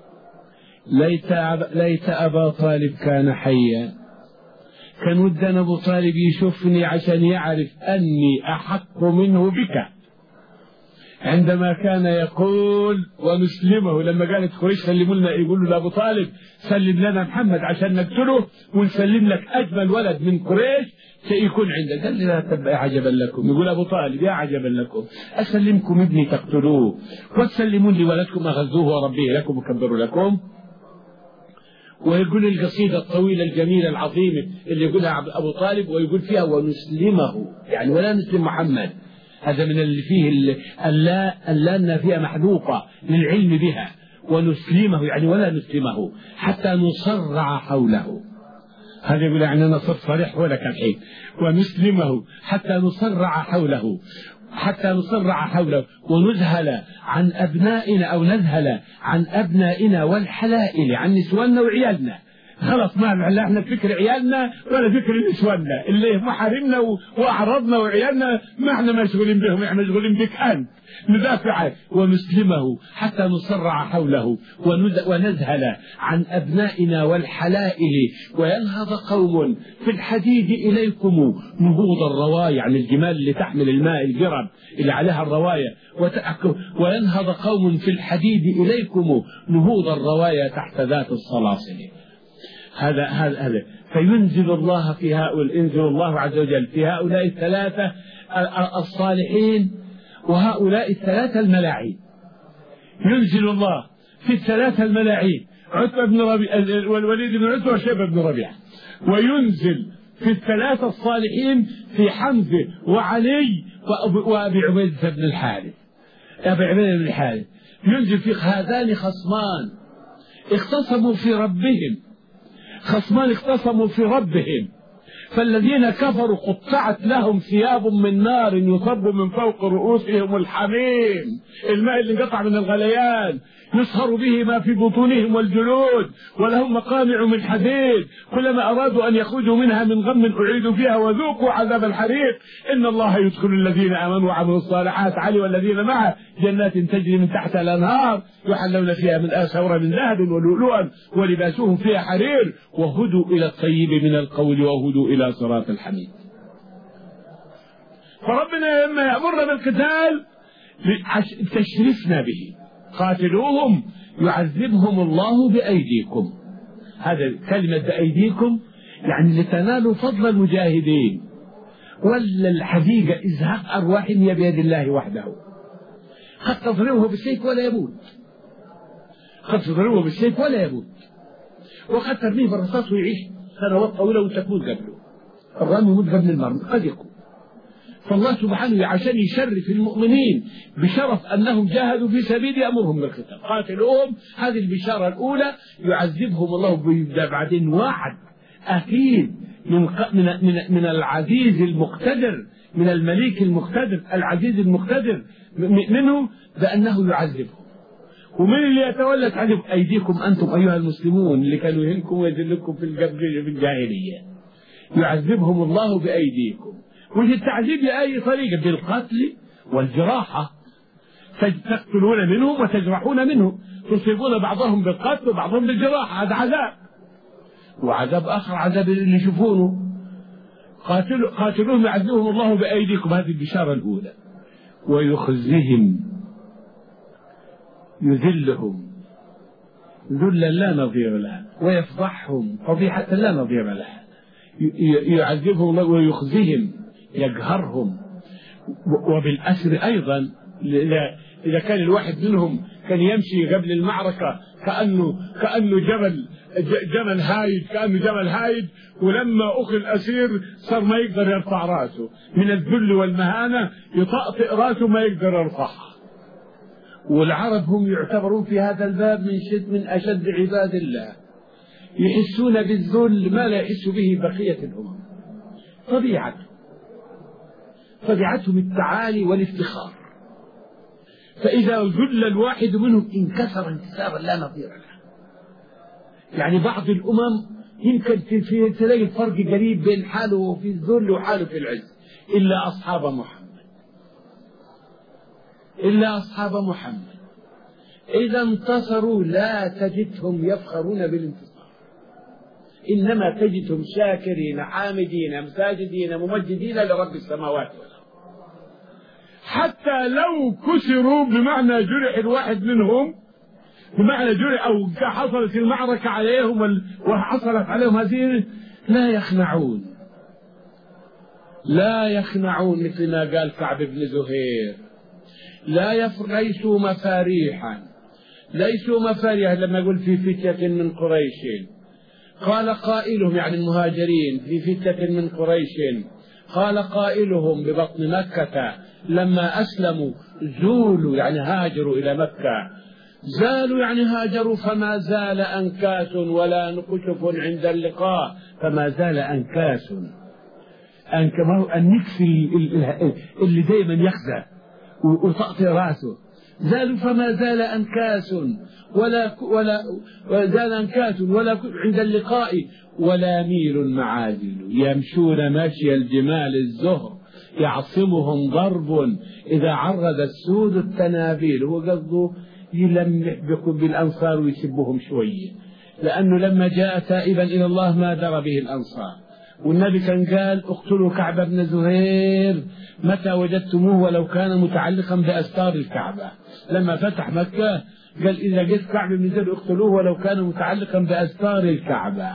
ليت أبا طالب كان حيا، كان ودنا أبو طالب يشوفني عشان يعرف أني أحق منه بك، عندما كان يقول ونسلمه، لما قالت قريش سلموا لنا، يقول له لأبو طالب سلم لنا محمد عشان نقتله ونسلم لك أجمل ولد من قريش سيكون عندك. قال لي: لا تبقى عجبا لكم. يقول أبو طالب: يا عجبا لكم، أسلمكم ابني تقتلوه وتسلمون لي ولدكم أغذوه وربيه لكم وكبروا لكم؟ ويقول القصيدة الطويلة الجميلة العظيمة اللي يقولها أبو طالب، ويقول فيها ونسلمه، يعني ولا نسلم محمد، هذا من اللي فيه اللا النافية محذوفة للعلم بها، ونسلمه يعني ولا نسلمه حتى نصرع حوله، هذا يقول يعني أنا صرت صريح ولك الحين، ونسلمه حتى نصرع حوله، حتى نصرع حوله ونذهل عن أبنائنا، أو نذهل عن أبنائنا والحلائل، عن نسواننا وعيالنا. خلاص ما احنا فكر عيالنا ولا فكر نسواننا، اللي محارمنا واعراضنا وعيالنا ما احنا مشغولين بهم، احنا مشغولين بك انت، ندافع عنه. ونسلمه حتى نصرع حوله ونذهل عن ابنائنا والحلائل، وينهض قوم في الحديد اليكم نهوض الرواية، يعني الجمال اللي تحمل الماء، الجرب اللي عليها الرواية، وينهض قوم في الحديد اليكم نهوض الرواية تحت ذات الصلاصل. هذا فينزل الله في هؤلاء، ينزل الله عز وجل في هؤلاء الثلاثة الصالحين وهؤلاء الثلاثة الملاعين. ينزل الله في الثلاثة الملاعين، عتبة بن ربيعة والوليد بن عتبة وشيبة بن ربيعة، وينزل في الثلاثة الصالحين في حمزة وعلي وأبي عبيدة بن الحارث. أبي عبيدة بن الحارث ينزل في هذان خصمان اختصموا في ربهم، خصمان اختصموا في ربهم، فالذين كفروا قطعت لهم ثياب من نار يصب من فوق رؤوسهم الحميم، الماء اللي انقطع من الغليان يصهر به ما في بطونهم والجلود، ولهم مقامع من حديد، كلما أرادوا أن يخرجوا منها من غم أعيدوا فيها وذوقوا عذاب الحريق. إن الله يدخل الذين آمنوا وعملوا الصالحات علي والذين معه جنات تجري من تحتها الأنهار يحلون فيها من أساور من ذهب ولؤلؤا ولباسهم فيها حرير وهدوا إلى الطيب من القول وهدوا إلى صراط الحميد. فربنا لما يأمرنا بالقتال تشرفنا به، قاتلوهم يعذبهم الله بأيديكم. هذا كلمة بأيديكم يعني لتنالوا فضل المجاهدين، ولا الحقيقة إزهاق أرواحهم هي بيد الله وحده. قد تضربه بالسيف ولا يموت، قد تضربه بالسيف ولا يموت، وقد ترميه بالرصاص ويعيش سنوات طويلة وتكون قبله. الرمي يموت قبل المرمي قد يكون. فالله سبحانه عشان يشرف المؤمنين بشرف أنهم جاهدوا في سبيل يأمرهم بالقتال، قاتلوهم. هذه البشارة الأولى يعذبهم الله بيبدأ بعدين وعد أكيد من العزيز المقتدر، من الملك المقتدر العزيز المقتدر منه بأنه يعذبهم. ومن اللي يتولى تعذب؟ أيديكم أنتم أيها المسلمون اللي كانوا يهنكم ويذلكم في الجاهلية، يعذبهم الله بأيديكم. وش التعذيب بأي طريقة؟ بالقتل والجراحة، تقتلون منهم وتجرحون منهم، تصيبون بعضهم بالقتل وبعضهم بالجراحة، هذا عذاب. وعذاب آخر عذاب اللي يشوفونه. قاتلوهم يعذبهم الله بأيديكم، هذه البشارة الأولى. ويخزيهم يذلهم ذلا لا نظير له، ويفضحهم فضيحة لا نظير لها. يعذبهم الله ويخزيهم يقهرهم، وبالأسر أيضا. إذا كان الواحد منهم كان يمشي قبل المعركة كأنه جمل هايد، كأنه جمل هايد، ولما أخذ الأسير صار ما يقدر يرفع رأسه من الذل والمهانة، يطأطئ رأسه ما يقدر يرفعها. والعرب هم يعتبرون في هذا الباب من أشد عباد الله، يحسون بالذل ما لا يحس به بقية الأمم. طبيعتهم التعالي والافتخار، فإذا ذل الواحد منهم انكسر انكسارا لا نظير له. يعني بعض الأمم يمكن تلاقي الفرق قريب بين حاله في الذل وحاله في العز، إلا أصحاب محمد إذا انتصروا لا تجدهم يفخرون بالانتصار، إنما تجدهم شاكرين حامدين ساجدين ممجدين لرب السماوات والأرض. حتى لو كسروا بمعنى جرح الواحد منهم، بمعنى جرح أو حصلت المعركة عليهم وحصلت عليهم هزيمة، لا يخنعون مثل ما قال كعب بن زهير. ليسوا مفاريحا لما يقول في فتية من قريش، قال قائلهم يعني المهاجرين في فتية من قريش، قال قائلهم ببطن مكة لما أسلموا زولوا يعني هاجروا إلى مكة، زالوا يعني هاجروا، فما زال أنكاس ولا نكشف عند اللقاء، فما زال أنكاس النكس اللي دائما يخزى وتعطي راسه، زالوا فما زال أنكاس ولا عند اللقاء ولا ميل معادل، يمشون مشي الجمال الزهر يعصمهم ضرب إذا عرض السود التنابيل. هو قصده يلمح بكم بالأنصار ويسبهم شوية، لأنه لما جاء تائبا إلى الله ما درى به الأنصار، والنبي كان قال اقتلوا كعب بن زهير متى وجدتموه ولو كان متعلقا بأستار الكعبة. لما فتح مكة قال إذا جئت كعب بن زهير اقتلوه ولو كان متعلقا بأستار الكعبة.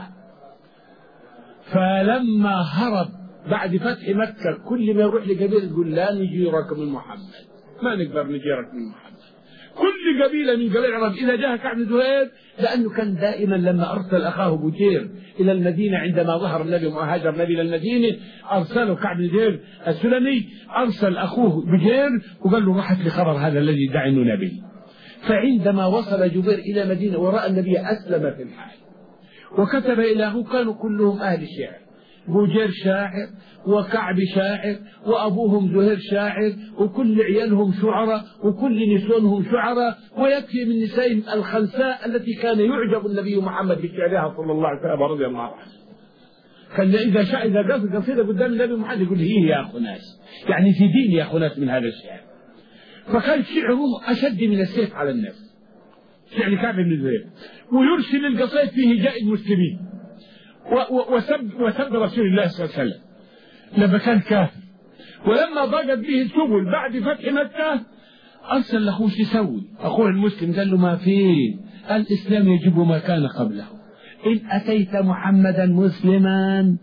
فلما هرب بعد فتح مكة كل ما يروح لقبيل يقول لا نجيرك من محمد، ما نقدر نجيرك من محمد. كل قبيلة من قبائل العرب إذا جاء كعب بن زهير، لأنه كان دائما لما أرسل أخاه بجير إلى المدينة عندما ظهر النبي وهاجر النبي إلى المدينة، أرسله كعب بن زهير السلمي، أرسل أخوه بجير وقال له رحت لخبر هذا الذي يدعي أنه نبي. فعندما وصل جبير إلى مدينة ورأى النبي أسلم في الحال، وكتب إليه، كانوا كلهم أهل الشعر، بوجير شاعر وكعب شاعر وأبوهم زهير شاعر وكل عيالهم شعراء وكل نسوانهم شعراء، ويكفي من نسائهم الخنساء التي كان يعجب النبي محمد بشعرها صلى الله عليه وسلم رضي الله عنه. كان إذا قصد قصيدة قدام النبي محمد يقول هي يا أخو ناس، يعني في دين يا أخو ناس من هذا الشعر. فكان شعره أشد من السيف على النفس، شعر كعب بن زهير، ويرسل القصائد في هجاء المسلمين وسب رسول الله صلى الله عليه وسلم لما كان كافر. ولما ضاقت به السبل بعد فتح مكة أرسل له شو يسوي أخوه المسلم، قال له ما فيه، الإسلام يجب ما كان قبله، إن أتيت محمدا مسلما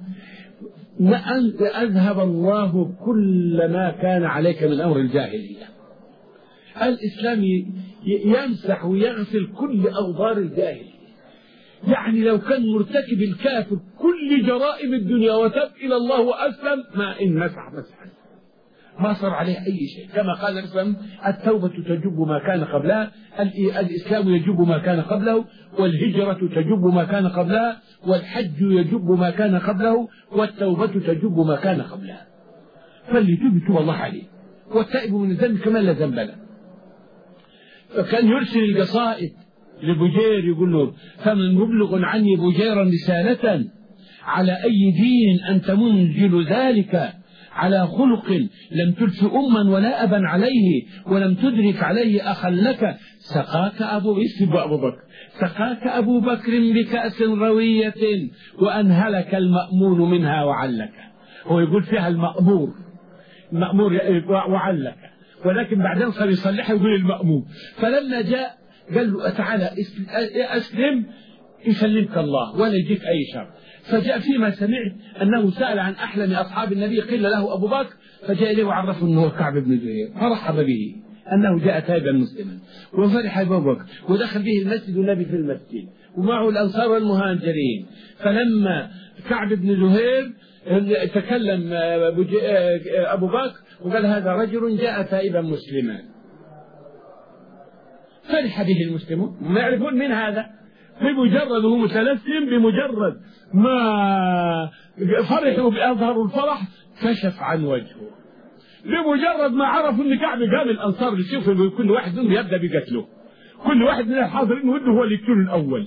أذهب الله كل ما كان عليك من أمر الجاهلية. الإسلام يمسح ويغسل كل أوضار الجاهلية. يعني لو كان مرتكب الكافر كل جرائم الدنيا وتاب إلى الله وأسلم ما إن مسح مسحا ما صار عليه أي شيء، كما قال الإسلام التوبة تجب ما كان قبلها، الإسلام يجب ما كان قبله، والهجرة تجب ما كان قبلها، والحج يجب ما كان قبله، والتوبة تجب ما كان قبلها. فاللي يتوب الله عليه، والتائب من الذنب كمان لا ذنب له. فكان يرسل القصائد لبجير يقول له فمن مبلغ عني بجيرا رسالة على أي دين أنت منزل ذلك، على خلق لم تلف أما ولا أبا عليه، ولم تدرك عليه أخا لك، سقاك أبو بكر بكأس روية وأنهلك المأمون منها وعلك. هو يقول فيها المأمور وعلك، ولكن بعدين صار يصلحها يقول المأمون. فلما جاء قال له تعالى أسلم يسلمك الله ولا يجيك أي شر. فجاء فيما سمعت أنه سأل عن أحلم أصحاب النبي، قيل له أبو بكر، فجاء إليه وعرفه أنه كعب بن زهير، فرحب به أنه جاء تائبا مسلما، وفرح أبو بكر ودخل به المسجد والنبي في المسجد ومعه الأنصار والمهاجرين. فلما كعب بن زهير تكلم أبو بكر وقال هذا رجل جاء تائبا مسلما. فرح به المسلمون، ما يعرفون من هذا، بمجرد هو متلثم، بمجرد ما فرحوا بأظهروا الفرح كشف عن وجهه، بمجرد ما عرفوا ان كعب قام الانصار بيشوفوا كل واحد منهم يبدا بقتله، كل واحد من الحاضرين وده هو اللي يقتله الاول،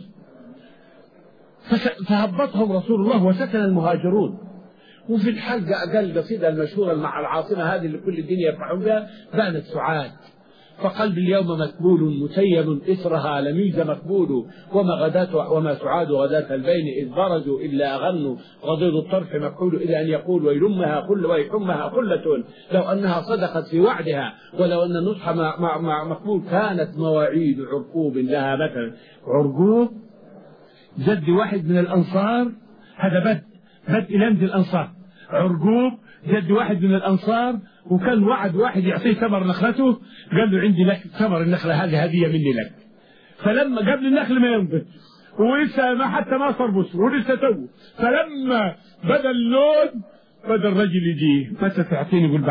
فهبطهم رسول الله وسكن المهاجرون. وفي الحلقه قال القصيده المشهوره مع العاصمه هذه اللي كل الدنيا يفرحون بها، بانت سعاد فقلب اليوم مكبول مسيب إثرها لم يجز مكبول، وما سعاد غداة البين إذ برزوا إلا أغنوا غضيض الطرف مكحول إلى أن يقول ويلمها كل ويحمها قلة لو أنها صدقت في وعدها ولو أن النصح مقبول. كانت مواعيد عرقوب لها مثلا. عرقوب جد واحد من الأنصار، هذا بدء لمز الأنصار. عرقوب جد واحد من الأنصار، وكان وعد واحد يعطيه ثمر نخلته، قال له عندي لك ثمر النخلة هذه هدية مني لك. فلما قبل النخل ما ينبت ولسه ما حتى ما صار بصر ولسه تو، فلما بدا اللون بدا الرجل يجيه متى تعطيني؟ يقول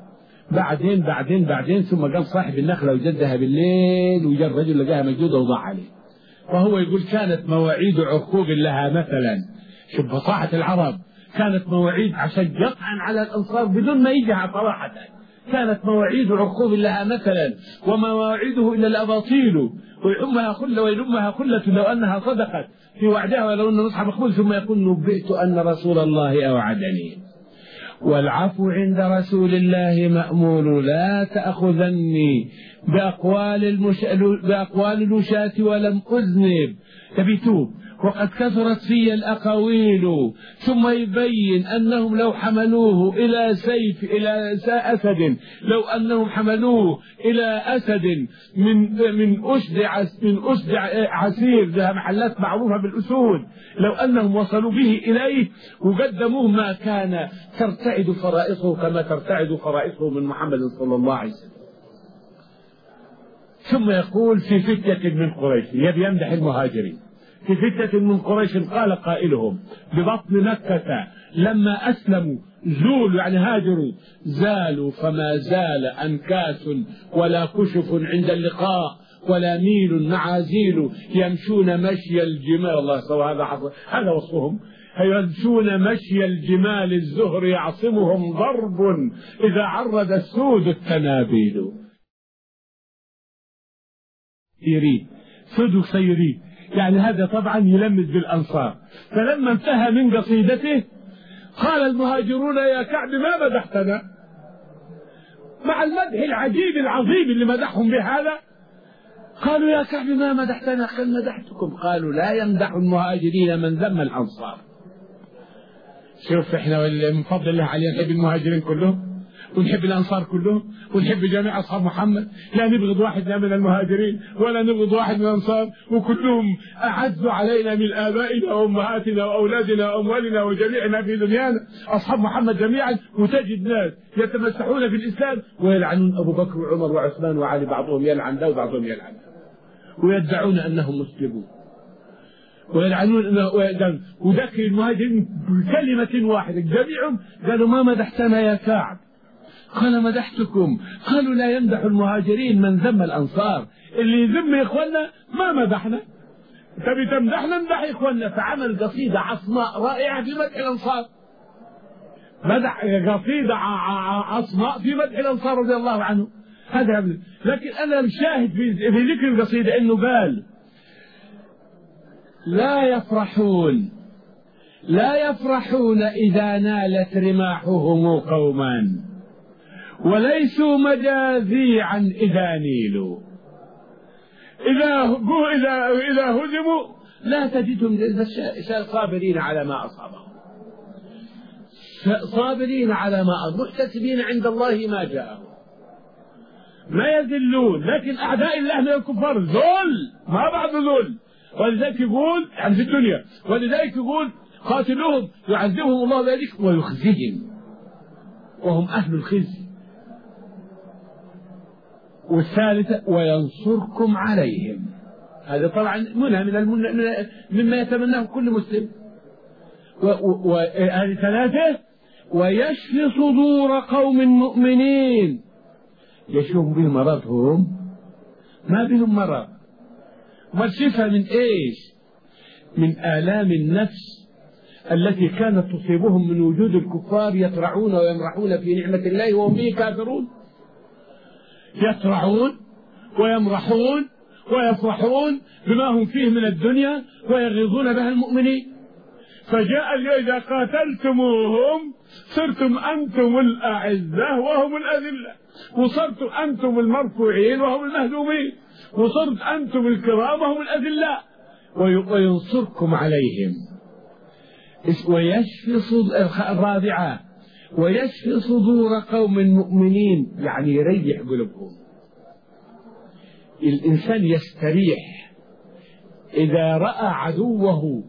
بعدين ثم قام صاحب النخلة وجدها بالليل وجاء الرجل لقاها موجودة وضاع عليه. فهو يقول كانت مواعيد عقوب لها مثلا. شوف فصاحة العرب، كانت مواعيد عشان يطعن على الأنصار بدون ما يجي صراحة. كانت مواعيد عقوب لها مثلا ومواعيده إلا الأباطيل ويلمها خلة لو أنها صدقت في وعدها ولو أن نصح مقبول. ثم يقول نبئت أن رسول الله أوعدني والعفو عند رسول الله مأمول لا تأخذني بأقوال الوشاة ولم أذنب. تبيتوب وقد كثرت في الأقاويل. ثم يبين أنهم لو حملوه إلى أسد، لو أنهم حملوه إلى أسد من أسد عسير، ذا محلات معروفة بالأسود، لو أنهم وصلوا به إليه وقدموه ما كان ترتعد فرائصه كما ترتعد فرائصه من محمد صلى الله عليه وسلم. ثم يقول في فتية من قريش، يبي يمدح المهاجرين، في فتية من قريش قال قائلهم ببطن مكة لما أسلموا زولوا يعني هاجروا زالوا فما زال أنكاس ولا كشف عند اللقاء ولا ميل معازيل يمشون مشي الجمال. الله سوى هذا وصفهم، يمشون مشي الجمال الزهر يعصمهم ضرب إذا عرض السود التنابيل. يريد سود سيريد، يعني هذا طبعا يلمس بالأنصار. فلما انتهى من قصيدته قال المهاجرون يا كعب ما مدحتنا، مع المدح العجيب العظيم اللي مدحهم بهذا. قالوا يا كعب ما مدحتنا، قال مدحتكم. قالوا لا يمدح المهاجرين من ذم الأنصار. شوف احنا من فضل الله علينا نحب المهاجرين كلهم ونحب الأنصار كلهم ونحب جميع أصحاب محمد، لا نبغض واحد من المهاجرين ولا نبغض واحد من الأنصار، وكلهم أعز علينا من آبائنا وأمهاتنا وأولادنا وأموالنا وجميعنا في دنيانا أصحاب محمد جميعا. وتجد ناس يتمسحون في الإسلام ويلعنون أبو بكر وعمر وعثمان وعلي، بعضهم يلعن ده وبعضهم يلعن ده، ويدعون أنهم مسلمون ويلعنون وذكر المهاجرين بكلمة واحدة جميعهم قالوا ما مدحتنا يا كعب. قال مدحتكم. قالوا لا يمدح المهاجرين من ذم الأنصار، اللي يذم إخواننا ما مدحنا، تبي تمدحنا نمدح إخواننا. فعمل قصيدة عصماء رائعة في مدح الأنصار، مدح قصيدة عصماء في مدح الأنصار رضي الله عنه. هذا لكن أنا الشاهد في ذكر القصيدة إنه قال لا يفرحون إذا نالت رماحهم قوما وليسوا مجاذيعا إذا نيلوا. إذا هزموا لا تجدهم صابرين على ما أصابهم، صابرين على ما محتسبين عند الله ما جاءهم، ما يذلون. لكن أعداء الله من الكفار ذل ما بعد ذل. ولذلك يقول عن في الدنيا، ولذلك يقول قاتلوهم يعذبهم الله ذلك ويخزيهم وهم أهل الخزي. والثالثة وينصركم عليهم، هذا طبعا منها مما يتمناه كل مسلم. وهذه ثلاثة ويشفي صدور قوم مؤمنين، يشوف بهم مرضهم ما بهم مرض. والشفاء من إيش؟ من آلام النفس التي كانت تصيبهم من وجود الكفار يترعون ويمرحون في نعمة الله وهم به كافرون، يترعون ويمرحون ويفرحون بما هم فيه من الدنيا ويغيظون بها المؤمنين. فجاء إذا قاتلتموهم صرتم أنتم الأعزة وهم الأذلة، وصرتم أنتم المرفوعين وهم المهزومين، وصرت أنتم الكرام وهم الأذلاء، وينصركم عليهم. ويشفي الرابعة ويشفي صدور قوم مؤمنين، يعني يريح قلوبهم. الإنسان يستريح إذا رأى عدوه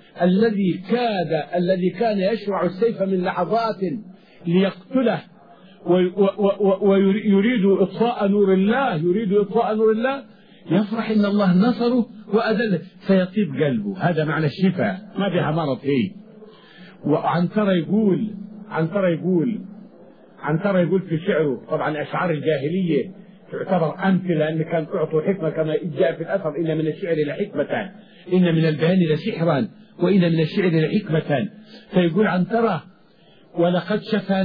الذي كان يشرع السيف من لحظات ليقتله ويريد إطفاء نور الله، يفرح إن الله نصره وأذله فيطيب قلبه. هذا معنى الشفاء، ما بها مرض فيه. وعنترة يقول في شعره، طبعا أشعار الجاهلية تعتبر أمثلة لأن كان أعطوا حكمة كما جاء في الأثر: إن من الشعر لحكمة، إن من البيان لسحرا، وإن من الشعر لحكمة. فيقول عنترة: ولقد شفى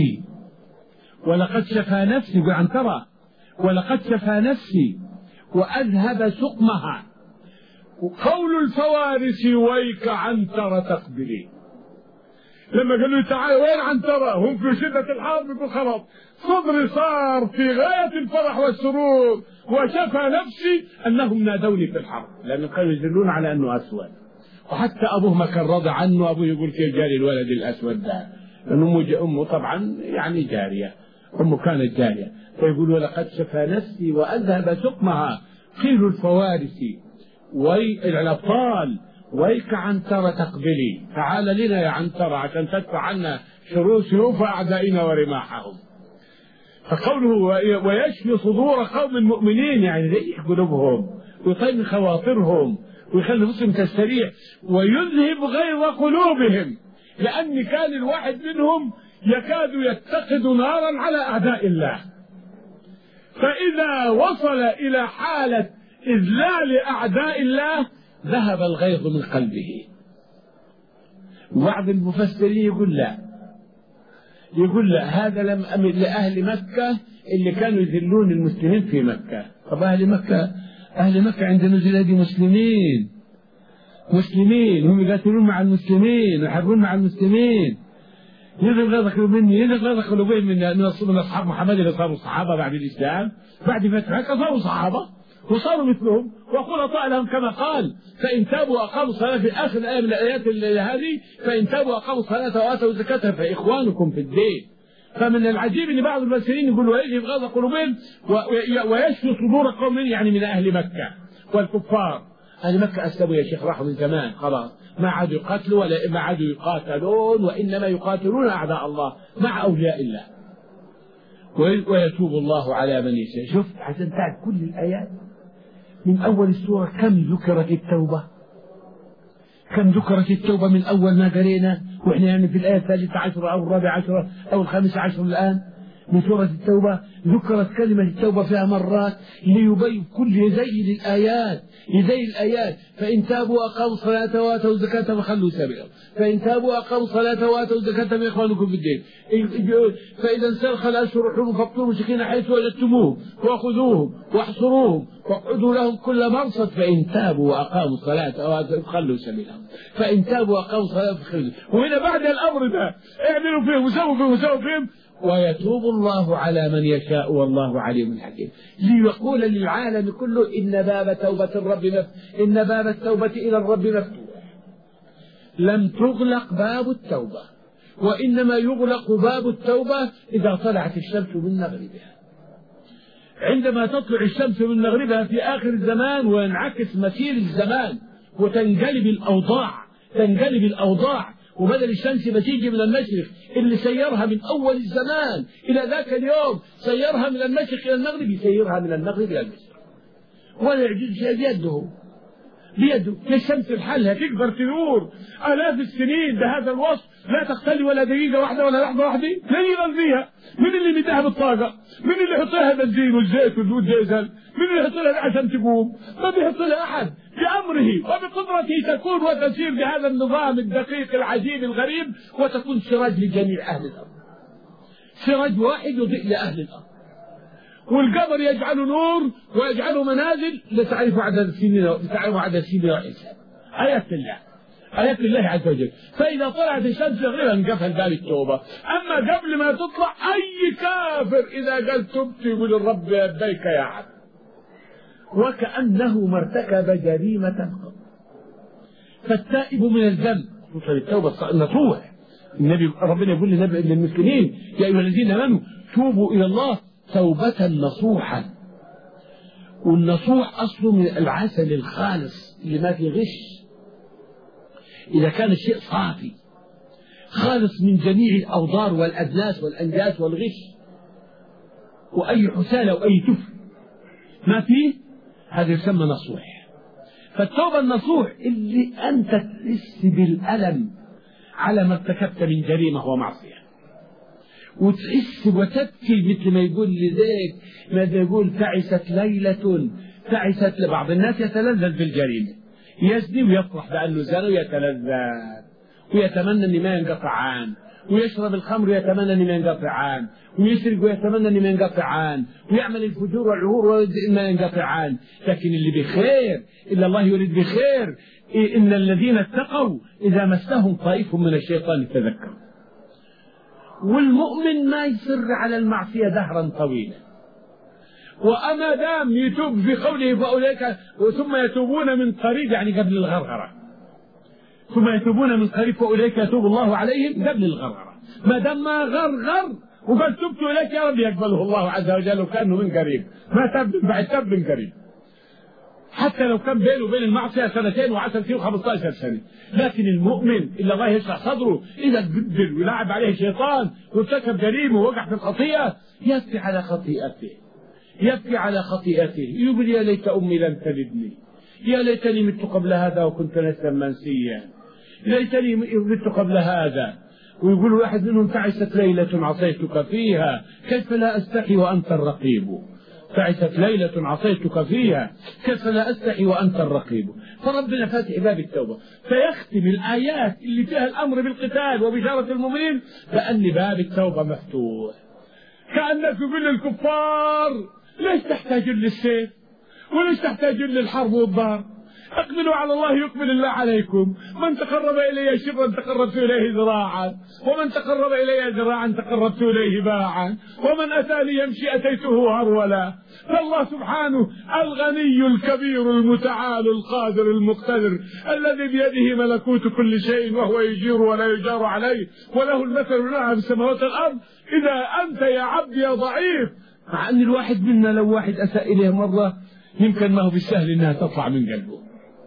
نفسي، يقول عنترة: ولقد شفى نفسي وأذهب سقمها، وقول الفوارس ويك عنترة تقبلي. لما قالوا تعالى وين عنترة؟ هم في شدة الحرب، يقول خلاص صدري صار في غاية الفرح والسرور، وشفى نفسي أنهم نادوني في الحرب، لأنهم كانوا يدلون على أنه أسود. وحتى أبوه ما كان راضي عنه، أبوه يقول كيف جاري الولد الأسود ده، لأن أمه طبعا يعني جارية، أمه كانت جارية. فيقول: ولقد شفى نفسي وأذهب سقمها، قيل الفوارس والأبطال ويك عنترة تقبلي. تعال لنا يا عنترة عشان تدفع عنا سيوف أعدائنا ورماحهم. فقوله ويشفي صدور قوم مؤمنين، يعني يريح قلوبهم ويطمئن خواطرهم ويخلي نفسهم تستريح، ويذهب غيظ قلوبهم، لأن كان الواحد منهم يكاد يتقد نارا على أعداء الله. فإذا وصل إلى حالة إذلال أعداء الله ذهب الغيظ من قلبه. بعض المفسرين يقول لا، هذا لم أمر لأهل مكة اللي كانوا يذلون المسلمين في مكة. طب أهل مكة عند نزول هذه مسلمين هم يقاتلون مع المسلمين ويحاربون مع المسلمين. يذهب غيظ قلوبهم من أصحاب محمد اللي صاروا صحابة بعد الإسلام، بعد فتح مكة صاروا صحابة وصاروا مثلهم وخلطاء لهم كما قال: فإن تابوا وأقاموا الصلاة، في آخر الآية من الآيات هذه: فإن تابوا وأقاموا الصلاة وآتوا الزكاة فإخوانكم في الدين. فمن العجيب أن بعض المفسرين يقولوا: ويجب غيظ قلوبهم ويشفي صدور قوم، يعني من أهل مكة والكفار. أهل مكة أسلموا يا شيخ، راحوا من زمان خلاص، ما عادوا يقاتلوا ولا ما عادوا يقاتلون، وإنما يقاتلون أعداء الله مع أولياء الله. ويتوب الله على من يشاء. شفت عشان تعرف كل الآيات من أول السورة كم ذكرت التوبة من أول ما قرينا، وإحنا يعني في الآية 13 أو 14 أو 15 الآن من سورة التوبة. ذكرت كلمة التوبة فيها مرات ليبين كل يزين الآيات. فإن تابوا وأقاموا الصلاة وآتوا الزكاة فخلوا سبيلهم، فإن تابوا وأقاموا الصلاة وآتوا الزكاة فإخوانكم في الدين، فإذا انسلخ الأشهر الحرم فاقتلوا المشركين حيث وجدتموهم وخذوهم واحصروهم واقعدوا لهم كل مرصد، فإن تابوا وأقاموا الصلاة وآتوا فخلوا سبيلهم، فإن تابوا وأقاموا الصلاة فخلوا. وهنا بعد الأمر ده اعملوا فيهم وسووا فيهم ويتوب الله على من يشاء والله عليم حكيم. ليقول للعالم كله: إن باب التوبة إلى الرب مفتوح. لم تغلق باب التوبة، وإنما يغلق باب التوبة إذا طلعت الشمس من مغربها. عندما تطلع الشمس من مغربها في آخر الزمان وينعكس مسير الزمان وتنقلب الأوضاع، وبدل الشمس بتيجي من المشرق اللي سيرها من أول الزمان إلى ذاك اليوم، سيرها من المشرق إلى المغرب، يسيرها من المغرب إلى المشرق، ولا يعجز شيء بيده. بيده كالشمس الحلة تقدر تدور آلاف السنين بهذا الوصف لا تختلي ولا دقيقة واحدة ولا لحظة واحدة. من يغذيها؟ من اللي بيديها بالطاقة؟ من اللي يحط لها بنزين والزيت والديزل؟ من اللي يحط لها عشان تقوم؟ ما بيحط لها أحد، بأمره وبقدرته تكون وتسير بهذا النظام الدقيق العجيب الغريب، وتكون سراج لجميع أهل الأرض، سراج واحد يضيء لأهل الأرض. والقمر يجعله نور ويجعله منازل لتعرفوا عدد السنين والحساب. آيات الله، آيات الله عز وجل. فإذا طلعت الشمس غير انقفل باب التوبة. أما قبل ما تطلع أي كافر إذا قال تبت يقول الرب لبيك يا عبد، وكأنه ما ارتكب جريمة. فالتائب من الذنب التوبة النصوح. النبي ربنا يقول للمسلمين يا أيها الذين آمنوا توبوا إلى الله توبة نصوحا. والنصوح أصله من العسل الخالص اللي ما في غش. إذا كان الشيء صافي خالص من جميع الأوضار والأدناس والأنجاس والغش وأي حسالة وأي تفل ما فيه، هذا يسمى نصوح. فالتوبة النصوح اللي أنت تحس بالألم على ما ارتكبت من جريمة ومعصية، وتحس وتبكي مثل ما يقول لذيك ماذا يقول تعست ليلة تعست. لبعض الناس يتلذذ بالجريمة، يزني ويفرح بأنه زنى ويتلذذ ويتمنى أن ما ينقطع عنه، ويشرب الخمر ويتمنى أن ما ينقطع عنه، ويسرق ويتمنى أن ما ينقطع عنه، ويعمل الفجور والعهور ويريد أن ما ينقطع عنه. لكن اللي بخير إلا الله يريد بخير، إن الذين اتقوا إذا مسهم طائف من الشيطان تذكروا. والمؤمن ما يصر على المعصية دهرا طويلا، وأما دام يتوب في قوله فأولئك ثم يتوبون من قريب، يعني قبل الغرغرة، ثم يتوبون من قريب فأولئك يتوب الله عليهم قبل الغرغرة. ما دام ما غرغر وقال تبت إليك يا رب يقبله الله عز وجل، وكأنه من قريب ما تاب بعد تاب من قريب، حتى لو كان بينه وبين المعصية 2 و10 سنين و15 سنة. لكن المؤمن إلا الله يشرح صدره إذا قدر ويلعب عليه شيطان وارتكب جريمة ووقع في الخطيئة، يبكي على خطيئته، يبكي على خطيئته، يقول يا ليت أمي لم تلدني، يا ليتني مت قبل هذا وكنت نسيا منسيا، ليتني مت قبل هذا. ويقول واحد منهم تعست ليلة عصيتك فيها كيف لا أستحي وأنت الرقيب. تعست ليلة عصيتك فيها كيف لا أستحي وأنت الرقيب. فربنا فاتح باب التوبة، فيختم الآيات اللي فيها الأمر بالقتال وبشارة المؤمنين بأن باب التوبة مفتوح. كأنك تقول للكفار ليش تحتاجون للسيف وليش تحتاجون للحرب والضار؟ اقبلوا على الله يقبل الله عليكم. من تقرب إلي شبرا تقربت إليه ذراعا، ومن تقرب إلي ذراعا تقربت إليه باعا، ومن أتاني يمشي أتيته هرولا. فالله سبحانه الغني الكبير المتعال القادر المقتدر الذي بيده ملكوت كل شيء وهو يجير ولا يجار عليه وله المثل الأعلى في السماوات والأرض. إذا أنت يا عبد يا ضعيف، مع أن الواحد منا لو واحد أساء إليه مرة يمكن ما هو بالسهل إنها تطلع من قلبه.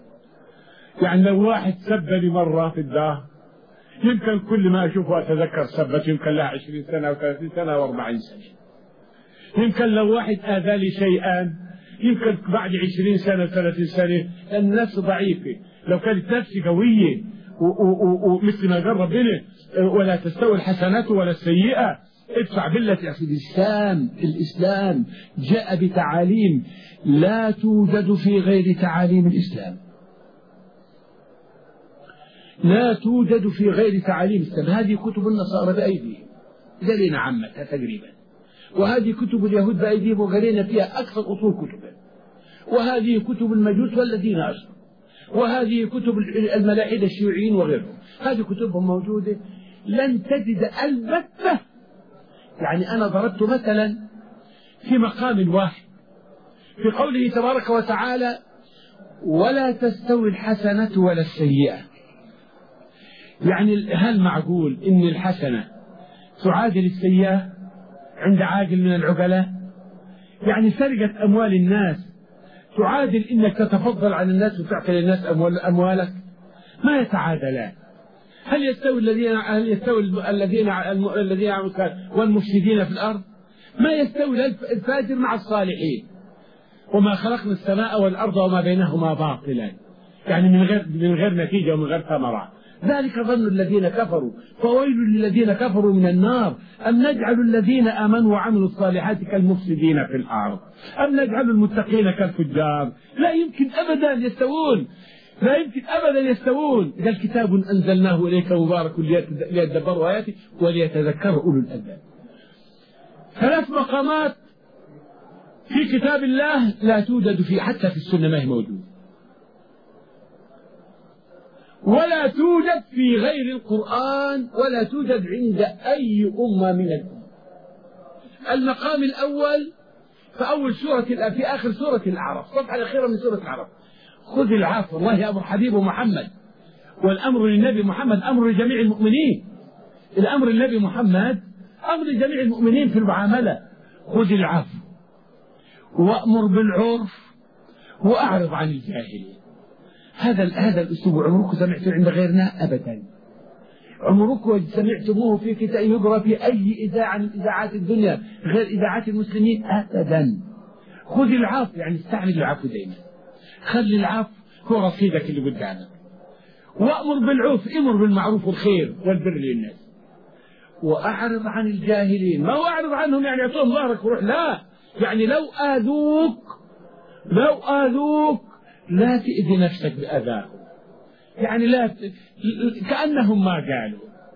يعني لو واحد سبني مرة في الدار يمكن كل ما أشوفه أتذكر سبت، يمكن لها 20 سنة و30 سنة و40 سنة. يمكن لو واحد آذى لي شيئا يمكن بعد 20 سنة و30 سنة، لأن النفس ضعيفة. لو كانت نفسي قوية ومثل ما قال ربنا ولا تستوي الحسنات ولا السيئة ادفع بالتي أحسن. الإسلام جاء بتعاليم لا توجد في غير تعاليم الإسلام، لا توجد في غير تعاليم الإسلام. هذه كتب النصارى بأيديهم قرينا عامتها تقريبا، وهذه كتب اليهود بأيديهم وقرينا فيها أكثر أصول كتبا، وهذه كتب المجوس والذين أشركوا، وهذه كتب الملاحدة الشيوعيين وغيرهم. هذه كتبهم موجودة لن تجد البتة. يعني أنا ضربت مثلا في مقام واحد في قوله تبارك وتعالى ولا تستوي الحسنة ولا السيئة. يعني هل معقول إن الحسنة تعادل السيئة عند عاقل من العقلاء؟ يعني سرقة أموال الناس تعادل إنك تتفضل على الناس وتعطي للناس أموالك؟ ما يتعادلان. هل يستوي الذين والمفسدين في الأرض؟ ما يستوي الفاجر مع الصالحين. وما خلقنا السماء والأرض وما بينهما باطلا يعني من غير نتيجة ومن غير ثمرة. ذلك ظن الذين كفروا فويل للذين كفروا من النار. أم نجعل الذين آمنوا وعملوا الصالحات كالمفسدين في الأرض أم نجعل المتقين كالفجار؟ لا يمكن أبدا يستوون، لا يمكن أبدا يستوون. إذا الكتاب أنزلناه إليك مبارك ليدبروا آياته وليتذكروا أولو الألباب. 3 مقامات في كتاب الله لا توجد في حتى في السنة، ما هي موجودة، ولا توجد في غير القرآن، ولا توجد عند أي أمة من الأمم. المقام الأول في آخر سورة الأعراف، الصفحة الأخيرة من سورة الأعراف: خذ العفو، الله يأمر حبيبه محمد، والأمر للنبي محمد أمر لجميع المؤمنين. الأمر للنبي محمد أمر لجميع المؤمنين في المعاملة. خذ العفو وأمر بالعرف وأعرض عن الجاهلين. هذا الأسلوب عمركم سمعتوه عند غيرنا؟ أبدا. عمركم سمعتموه في كتاب يقرأ في أي إذاعة من إذاعات الدنيا غير إذاعات المسلمين؟ أبدا. خذ العفو يعني استعمل العفو دائما، خلي العفو هو رصيدك اللي قدامك. وأمر بالعرف، امر بالمعروف والخير والبر للناس. وأعرض عن الجاهلين، ما هو أعرض عنهم يعني يعطوهم ظهرك وروح، لا، يعني لو آذوك لا تأذي نفسك بأذاهم، يعني لا كأنهم ما قالوا.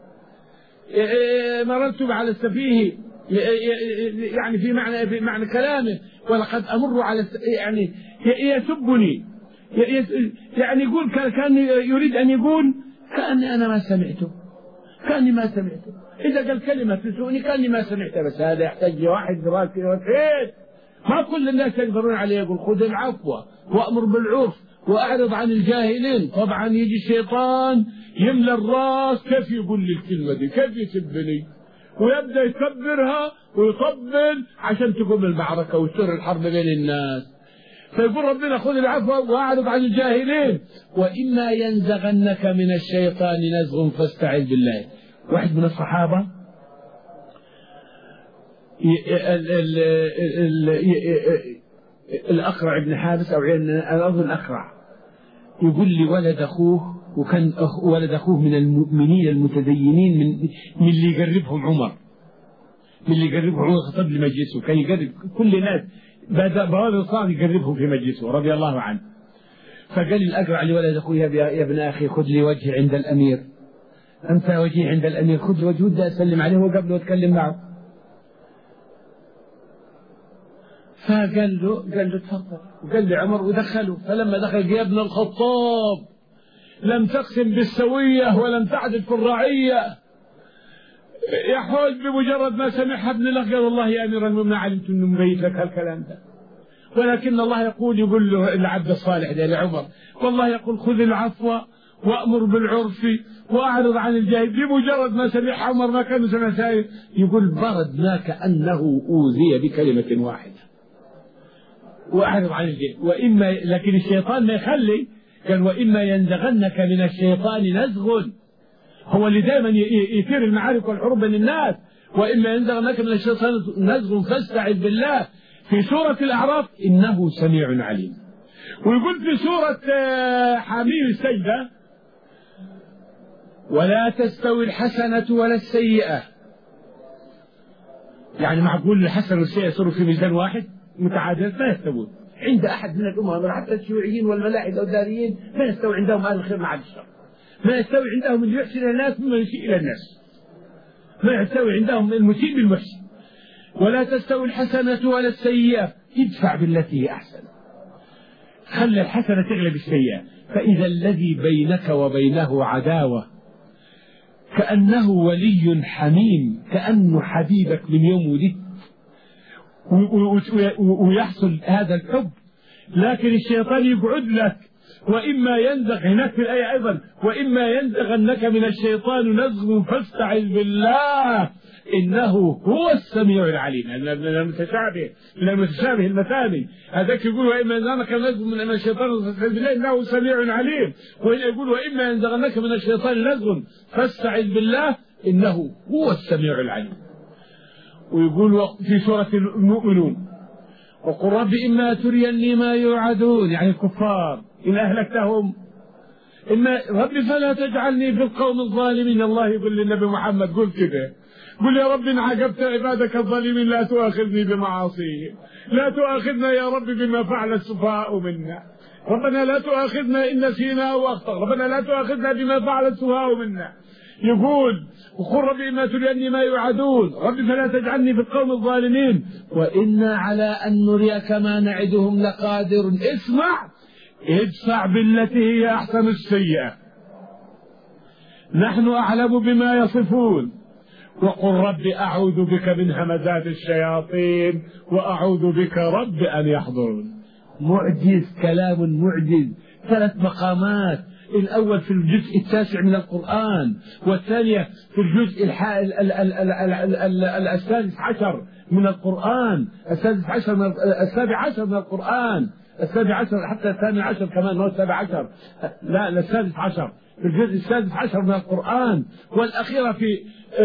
مررت على السفيه يعني في معنى كلامه: ولقد أمر على يعني يسبني، يعني يقول كان يريد أن يقول كأني أنا ما سمعته، كأني ما سمعته. إذا قال كلمة تسوءني كأني ما سمعتها. بس هذا يحتاج واحد راكي وحيد، ما كل الناس يقدرون عليه. يقول خذ العفو وأمر بالعرف وأعرض عن الجاهلين. طبعا يجي الشيطان يملى الراس، كيف يقول لي الكلمة دي، كيف يسبني، ويبدأ يكبرها ويطبل عشان تقوم المعركة وتصير الحرب بين الناس. فيقول ربنا خذ العفو وأعرض عن الجاهلين. وإما ينزغنك من الشيطان نزغ فاستعذ بالله. واحد من الصحابة الأقرع بن حابس أو أنا أظن الأقرع، يقول لي ولد أخوه، وكان ولد أخوه من المؤمنين المتدينين من اللي يقربهم عمر، خطب لمجلسه، كان يقرب كل الناس بهذا الصعب يقربهم في مجلسه رضي الله عنه. فقال لي الأقرع لولد أخوي: يا ابن أخي خذ لي وجهي عند الأمير، أنت وجهي عند الأمير، خذ لي وجهه، ودي أسلم عليه وقبل وأتكلم معه. فقال له تفضل، وقال لي عمر ودخله. فلما دخل: يا ابن الخطاب لم تقسم بالسوية ولم تعدل في الرعية. يحول بمجرد ما سمعها ابن له قال: والله يا أمير المؤمنين علمت أنه مبيت لك هالكلام ده، ولكن الله يقول له العبد الصالح ده لعمر، والله يقول خذ العفو وأمر بالعرف وأعرض عن الجاهل. بمجرد ما سمعها عمر ما كان سمع سائر، يقول برد ما كأنه أوذي بكلمة واحدة. وأعرض عن الجاهل. وإما، لكن الشيطان ما يخلي، قال: وإما ينزغنك من الشيطان نزغ، هو اللي دائما يثير المعارك والحروب بين الناس. وإما ينزغنك من الشيطان نزغ فاستعذ بالله. في سورة الأعراف: إنه سميع عليم. ويقول في سورة حميم السجدة: ولا تستوي الحسنة ولا السيئة. يعني معقول الحسنة والسيئة يصيروا في ميزان واحد متعادل؟ ما يستوون عند أحد من الأمم، حتى الشيوعيين والملاحدة والداريين ما يستوي عندهم أهل الخير مع الشر، ما يستوي عندهم اللي يحسن إلى الناس مما يسيء إلى الناس، ما يستوي عندهم المسيء بالمحسن. ولا تستوي الحسنة ولا السيئة، ادفع بالتي هي أحسن، خلي الحسنة تغلب السيئة. فإذا الذي بينك وبينه عداوة كأنه ولي حميم، كأنه حبيبك من يوم ولدت، ويحصل هذا الحب. لكن الشيطان يقعد لك: وإما ينزغ، هناك في الآية أيضا: وإما ينزغنك من الشيطان نزغ فاستعذ بالله إنه هو السميع العليم. من المتشابه المثاني. هذاك يقول: وإما ينزغنك نزغ من الشيطان فاستعذ بالله إنه سميع عليم. وهنا يقول: وإما ينزغنك من الشيطان نزغ فاستعذ بالله إنه هو السميع العليم. ويقول في سورة المؤمنون: وقل رب إما تريني ما يوعدون، يعني الكفار إن أهلكتهم إن ربي فلا تجعلني في القوم الظالمين. الله يقول للنبي محمد قل كده، قل يا رب إن عاقبت عبادك الظالمين لا تؤاخذني بمعاصيهم، لا تؤاخذنا يا رب بما فعل السفهاء منا، ربنا لا تؤاخذنا إن نسينا أو أخطأنا، ربنا لا تؤاخذنا بما فعل السفهاء منا. يقول وقل ربي ما تريني ما يوعدون، ربي فلا تجعلني في القوم الظالمين، وإنا على أن نريك ما نعدهم لقادر. اسمع، ادفع بالتي هي أحسن السيئة، نحن أعلم بما يصفون، وقل رب أعوذ بك من همزات الشياطين وأعوذ بك رب أن يحضرون. معجز، كلام معجز، 3 مقامات، الأول في الجزء 9 من القرآن، والثانية في الجزء السادس عشر من القرآن، السابع عشر من القرآن، السابع عشر حتى الثامن عشر كمان، هو السابع عشر، لا السادس عشر في الجزء السادس عشر من القرآن، والأخيرة في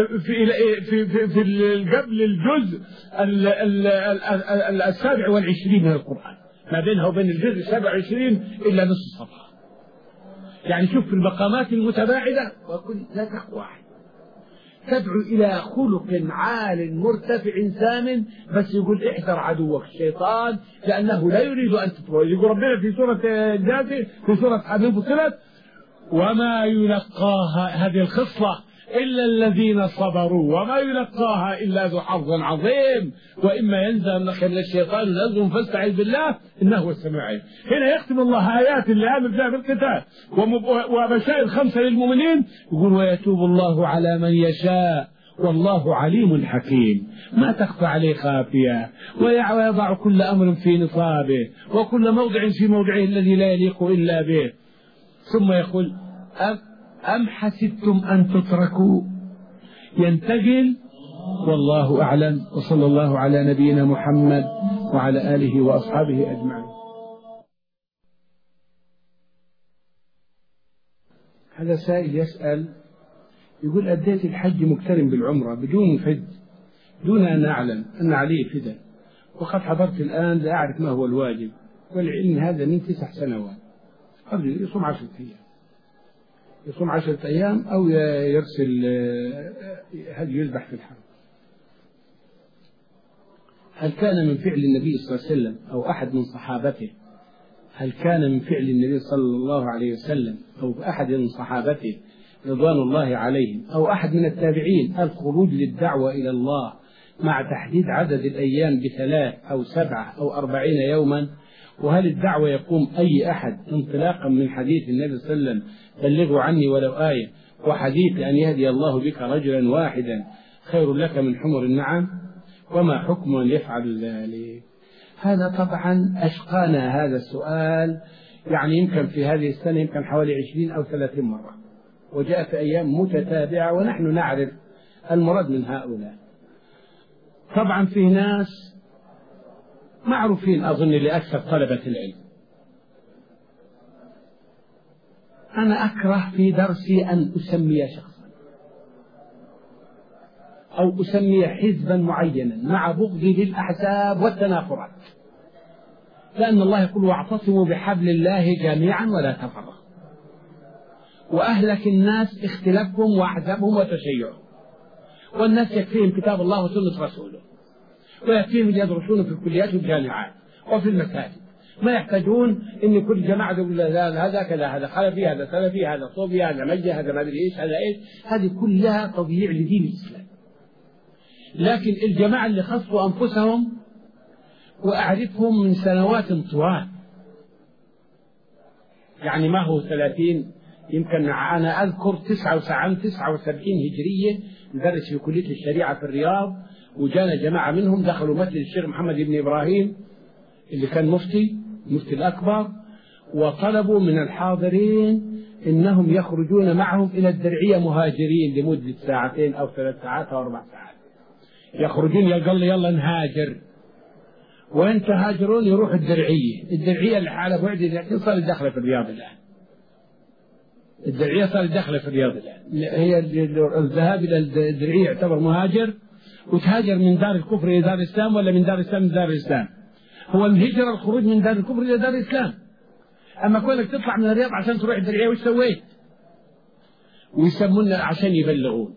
قبل الجزء 27 من القرآن، ما بينها وبين الجزء 27 إلا نصف صفحة. يعني شوف في المقامات المتباعدة، وكل لا تقوى تدعو إلى خلق عال مرتفع سام، بس يقول احذر عدوك الشيطان لأنه لا يريد أن تطغى. يقول ربنا في سورة الجاثية في سورة حميم فصلت وما يلقاها، هذه الخصلة، إلا الذين صبروا وما يلقاها إلا ذو حظ عظيم، وإما ينزغنك من الشيطان نزغ فاستعذ بالله إنه هو السميع العليم. هنا يختم الله آيات اللي آمن فيها بالقتال وبشائر 5 للمؤمنين، يقول ويتوب الله على من يشاء والله عليم حكيم. ما تخفى عليه خافية، ويضع كل أمر في نصابه، وكل موضع في موضعه الذي لا يليق إلا به. ثم يقول أم حسبتم أن تتركوا، ينتقل والله أعلم، وصلى الله على نبينا محمد وعلى آله وأصحابه أجمعين. هذا سائل يسأل يقول أديت الحج مقترن بالعمرة بدون فد، دون أن أعلم أن عليه فداء، وقد حضرت الآن لا أعرف ما هو الواجب، والعلم هذا من 9 سنوات. قبل يصوم 10 أيام، يصوم 10 أيام أو يرسل هدي يذبح في الحرم. هل كان من فعل النبي صلى الله عليه وسلم أو أحد من صحابته، هل كان من فعل النبي صلى الله عليه وسلم أو أحد من صحابته رضوان الله عليهم أو أحد من التابعين الخروج للدعوة إلى الله مع تحديد عدد الأيام ب3 أو 7 أو 40 يوما؟ وهل الدعوة يقوم أي أحد انطلاقا من حديث النبي صلى الله عليه وسلم بلغوا عني ولو آية، وحديث أن يهدي الله بك رجلا واحدا خير لك من حمر النعم؟ وما حكم أن يفعل ذلك؟ هذا طبعا أشقانا هذا السؤال، يعني يمكن في هذه السنة يمكن حوالي 20 أو 30 مرة، وجاء في أيام متتابعة، ونحن نعرف المراد من هؤلاء. طبعا في ناس معروفين أظن لأكثر طلبة العلم، أنا أكره في درسي أن أسمي شخصا أو أسمي حزبا معينا مع بغضي للأحزاب والتنافرات، لأن الله يقول واعتصموا بحبل الله جميعا ولا تفرقوا، وأهلك الناس اختلافهم وأحزابهم وتشيعهم، والناس يكفيهم كتاب الله وسنة رسوله، ويكفيهم اللي يدرسون في الكليات والجامعات وفي المساجد، ما يحتاجون ان كل جماعه تقول هذا كذا، هذا خلفي، هذا سلفي، هذا صوفي، هذا مجدي، هذا ما ادري ايش، هذا ايش. هذه كلها تضييع لدين الاسلام. لكن الجماعه اللي خصوا انفسهم واعرفهم من سنوات طوال، يعني ما هو 30، يمكن انا اذكر 79 هجريه ندرس في كليه الشريعه في الرياض، وجانا جماعه منهم دخلوا مسجد الشيخ محمد بن ابراهيم اللي كان مفتي الأكبر، وطلبوا من الحاضرين إنهم يخرجون معهم إلى الدرعية مهاجرين لمدة 2 ساعات أو 3 ساعات أو 4 ساعات، يخرجون يقول يلا نهاجر، وين تهاجرون؟ يروح الدرعية اللي حالة بعد، لكن صارت داخلة في الرياض الآن، الدرعية صارت داخلة في الرياض الآن، هي الذهاب إلى الدرعية يعتبر مهاجر، وتهاجر من دار الكفر إلى دار الإسلام ولا من دار الإسلام إلى دار الإسلام؟ هو الهجرة الخروج من دار الكفر إلى دار الإسلام، أما كونك تطلع من الرياض عشان تروح الدرعية وش سويت؟ ويسمونا عشان يبلغون،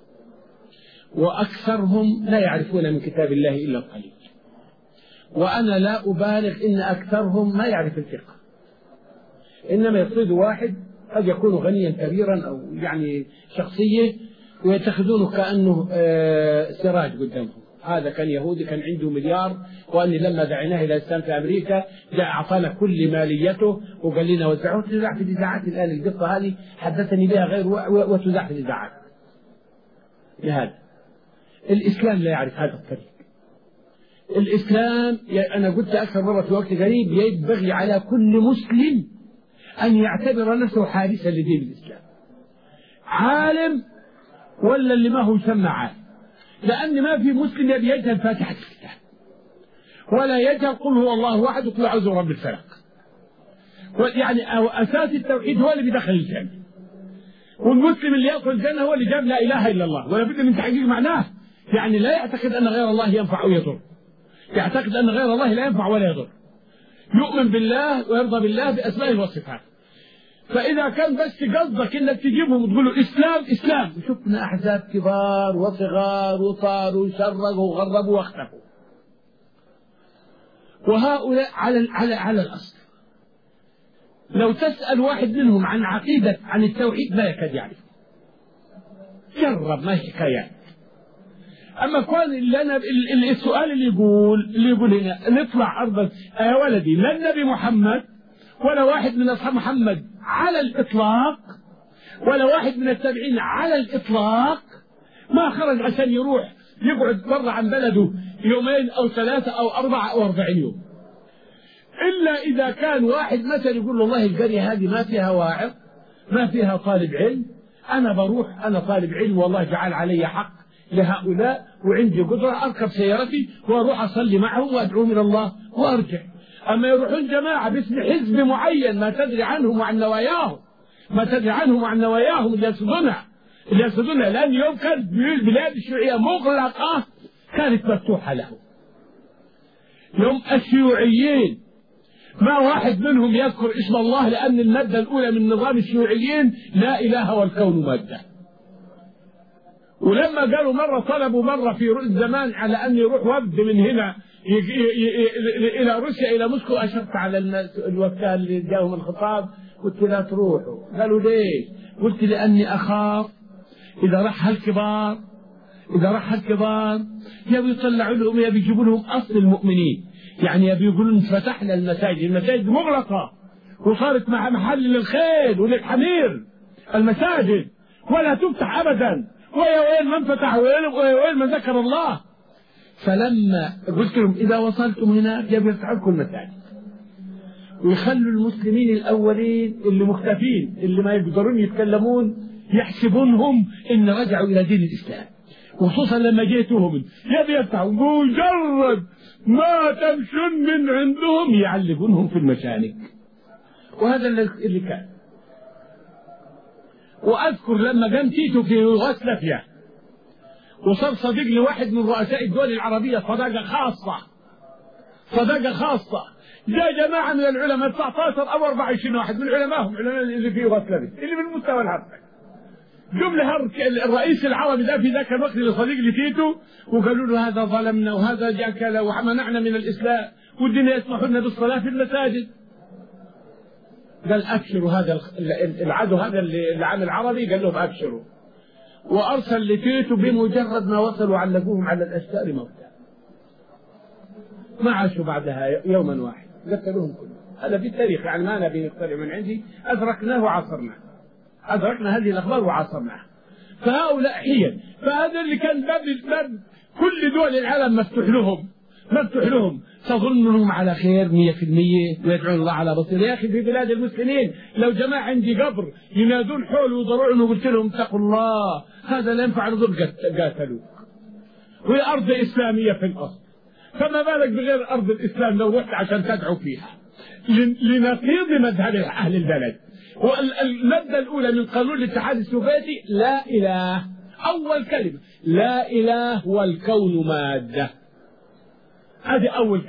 وأكثرهم لا يعرفون من كتاب الله إلا القليل. وأنا لا أبالغ إن أكثرهم ما يعرف الفقه، إنما يصيد واحد قد يكون غنيا كبيرا أو يعني شخصية ويتخذونه كأنه سراج قدامهم. هذا كان يهودي كان عنده مليار، وأني لما دعيناه إلى الإسلام في أمريكا جاء أعطانا كل ماليته وقال لنا وزعوه. تذاع في الإذاعات الآن القصة هذه حدثني بها غير وتذاع في الإذاعات. لهذا الإسلام لا يعرف هذا الطريق. الإسلام أنا قلت أكثر مرة في وقت قريب ينبغي على كل مسلم أن يعتبر نفسه حارسا لدين الإسلام، عالم ولا اللي ما هو يسمى عالم، لأن ما في مسلم يبي يجهل فاتحة الكتاب ولا يجهل قل هو الله أحد وقل أعوذ برب الفلق. يعني أساس التوحيد هو اللي بيدخل الجنة، والمسلم اللي يدخل الجنة هو اللي جاب لا إله إلا الله ولا بد من تحقيق معناه. يعني لا يعتقد أن غير الله ينفع أو يضر، يعتقد أن غير الله لا ينفع ولا يضر، يؤمن بالله ويرضى بالله بأسمائه وصفاته. فإذا كان بس قصدك إنك تجيبهم وتقولوا إسلام إسلام، وشفنا أحزاب كبار وصغار وطاروا وشرقوا وغربوا واختفوا، وهؤلاء على الأصل. لو تسأل واحد منهم عن عقيدة عن التوحيد ما يكاد يعرف، جرب ما هي حكايات. أما كان السؤال اللي يقول هنا نطلع أرض يا ولدي، لا النبي محمد ولا واحد من أصحاب محمد على الإطلاق ولا واحد من التابعين على الإطلاق ما خرج عشان يروح يقعد برا عن بلده يومين أو 3 أو 4 أو 40 يوم، إلا إذا كان واحد مثلا يقول والله القرية هذه ما فيها واعظ ما فيها طالب علم، أنا بروح أنا طالب علم والله جعل علي حق لهؤلاء وعندي قدرة أركب سيارتي وأروح أصلي معهم وأدعوهم إلى الله وأرجع. أما يروحون جماعة باسم حزب معين ما تدري عنهم وعن نواياهم، ما تدري عنهم وعن نواياهم اللي يقصدونها، لأن يوم كانت بلاد الشيوعية مغلقة كانت مفتوحة لهم. يوم الشيوعيين ما واحد منهم يذكر اسم الله، لأن المادة الأولى من نظام الشيوعيين لا إله والكون مادة. ولما قالوا مرة طلبوا مرة في زمان على أن يروح وفد من هنا إلى روسيا إلى موسكو، أشرت على الوفد اللي جاهم الخطاب قلت لا تروحوا. قالوا ليش؟ قلت لأني أخاف إذا راح هالكبار يبي يطلعوا لهم يبي يجيبوا لهم أصل المؤمنين، يعني يبي يقولون فتحنا المساجد مغلقة وصارت مع محل للخيل وللحمير المساجد ولا تفتح أبدا، ويا وين من فتح ويا وين من ذكر الله. فلما قلت لهم إذا وصلتم هناك يبي يفتحوا لكم المساجد ويخلوا المسلمين الأولين اللي مختفين اللي ما يقدرون يتكلمون يحسبونهم إن رجعوا إلى دين الإسلام، وخصوصا لما جيتهم يبي يفتحوا مجرد ما تمشون من عندهم يعلقونهم في المشانق. وهذا اللي كان. وأذكر لما قام تيتو في يوغوسلافيا وصار صديق لواحد من رؤساء الدول العربية صداقة خاصة، جاء جماعة من العلماء 19 أو 24 واحد من علمائهم اللي في يوغوسلافيا اللي من مستوى الحرب، جملة الرئيس العربي ده في ذاك الوقت لصديق لتيتو وقالوا له هذا ظلمنا وهذا جاء كذا ومنعنا من الإسلام والدنيا يسمح لنا بالصلاة في المساجد. قال أبشروا، هذا العدو هذا اللي عامل عربي قال لهم أبشروا، وأرسل لتيتو بمجرد ما وصلوا علقوهم على الأشجار موتى، ما عاشوا بعدها يوما واحد قتلوهم كلهم. هذا في التاريخ، يعني ما نبي نخترع من عندي، أدركناه وعاصرناه، أدركنا هذه الأخبار وعاصرناها. فهؤلاء حيل، فهذا اللي كان باب كل دول العالم مفتوح لهم تظنهم على خير 100% ويدعون الله على بصير. يا أخي في بلاد المسلمين لو جماعة عندي قبر ينادون حول ويضرعون وقلت لهم اتقوا الله هذا لا ينفع نضر قاتلوك، وهي أرض إسلامية في الأصل، فما بالك بغير أرض الإسلام لو رحت عشان تدعو فيها لنقيض مذهب أهل البلد. والمادة الأولى من قانون الاتحاد السوفيتي لا إله، أول كلمة لا إله والكون مادة، هذه أول كلمة.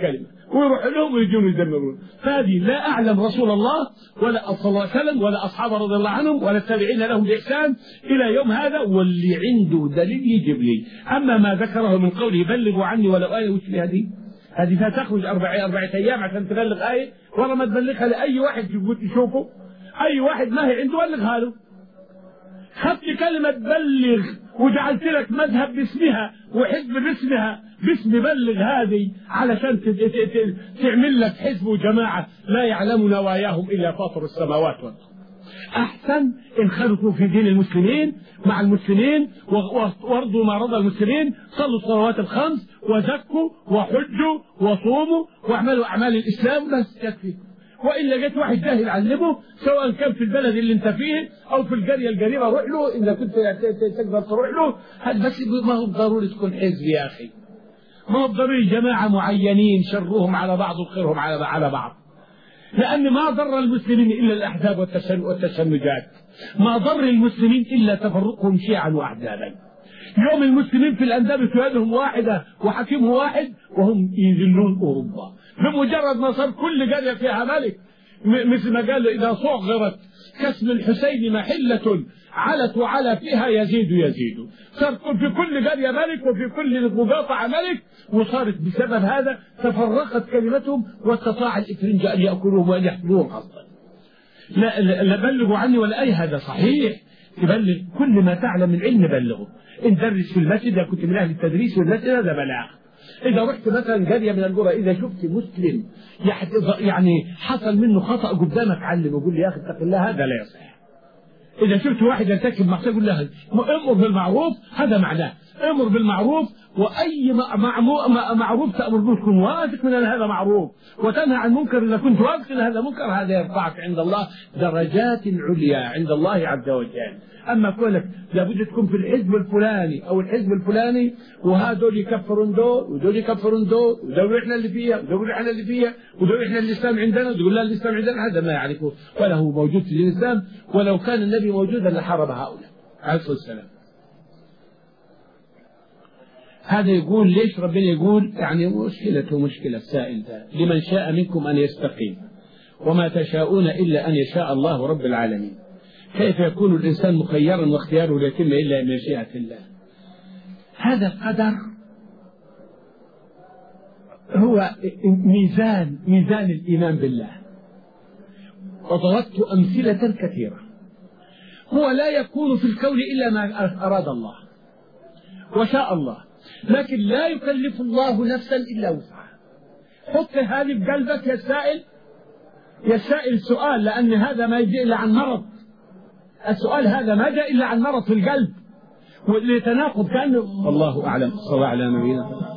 ويروح لهم ويجون يدمرون. فهذه لا أعلم رسول الله ولا صلى الله عليه وسلم ولا أصحابه رضي الله عنهم ولا التابعين لهم بإحسان إلى يوم هذا، واللي عنده دليل يجيب لي. أما ما ذكره من قوله بلغوا عني ولو آية، وش هذه تخرج 4 أيام عشان تبلغ آية، ولا ما تبلغها لأي واحد يشوفه، أي واحد ما هي عنده بلغها له. خدت كلمة بلغ وجعلت لك مذهب باسمها وحزب باسمها، باسم بلغ هذه، علشان تعمل لك حزب وجماعة لا يعلم نواياهم إلا فاطر السماوات والأرض. أحسن انخرطوا في دين المسلمين مع المسلمين وارضوا ما رضى المسلمين، صلوا الصلوات الخمس وزكوا وحجوا وصوموا واعملوا أعمال الإسلام، بس يكفي. وإلا جت واحد جاهل علمه، سواء كان في البلد اللي انت فيه أو في القرية القريبة، روح له إذا كنت تقدر تروح له. بس ما هو ضروري تكون حزب يا أخي، ما هو ضروري جماعة معينين شرهم على بعض وخيرهم على بعض، لأن ما ضر المسلمين إلا الأحزاب والتشنجات، ما ضر المسلمين إلا تفرقهم شيعا وأحزابا. يوم المسلمين في الأندلس يدهم واحدة وحكيمه واحد وهم يذلون أوروبا، بمجرد ما صار كل قرية فيها ملك، مثل ما قال إذا صغرت كاسم الحسين محلة علت وعلى فيها يزيد، صار في كل قرية ملك وفي كل مقاطعة ملك، وصارت بسبب هذا تفرقت كلمتهم واستطاع الإفرنج أن يأكلوهم وأن يحفلوهم أصلا. لا بلغوا عني ولا أي، هذا صحيح، تبلغ كل ما تعلم من علم بلغه. إن درس في المسجد، إذا كنت من أهل التدريس في المسجد هذا بلاغ. إذا رحت مثلا قرية من القرى، إذا شفت مسلم يعني حصل منه خطأ قدامك علم وقول لي يا أخي اتق الله، هذا لا يصح. إذا شفت واحد يرتكب معصية قول له أمر بالمعروف، هذا معناه أمر بالمعروف، وأي معروف تأمر به تكون واثق من أن هذا معروف، وتنهى عن منكر إذا كنت واثق أن هذا منكر، هذا يرفعك عند الله درجات عليا عند الله عز وجل. أما كونك لابد تكون في الحزب الفلاني أو الحزب الفلاني، وهذول يكفرون دول ودول يكفرون دول، ودول إحنا اللي فيها ودول إحنا اللي فيها، ودول إحنا الإسلام عندنا ودول لا الإسلام عندنا، هذا ما يعرفه ولا هو موجود في الإسلام، ولو كان النبي موجودا لحارب هؤلاء عليه الصلاة والسلام. هذا يقول ليش ربنا يقول يعني مشكلة السائل ده، لمن شاء منكم أن يستقيم وما تشاءون إلا أن يشاء الله رب العالمين. كيف يكون الإنسان مخيرا واختياره لا يتم إلا بمشيئة الله؟ هذا القدر هو ميزان الإيمان بالله، وضربت أمثلة كثيرة. هو لا يكون في الكون إلا ما أراد الله وشاء الله، لكن لا يكلف الله نفسا إلا وسعها. حط هذه بقلبك يا سائل سؤال، لأن هذا ما يجي إلا عن مرض. السؤال هذا ما جاء إلا عن مرض في القلب، واللي تناقض كأنه. والله أعلم. صلى الله على نبينا.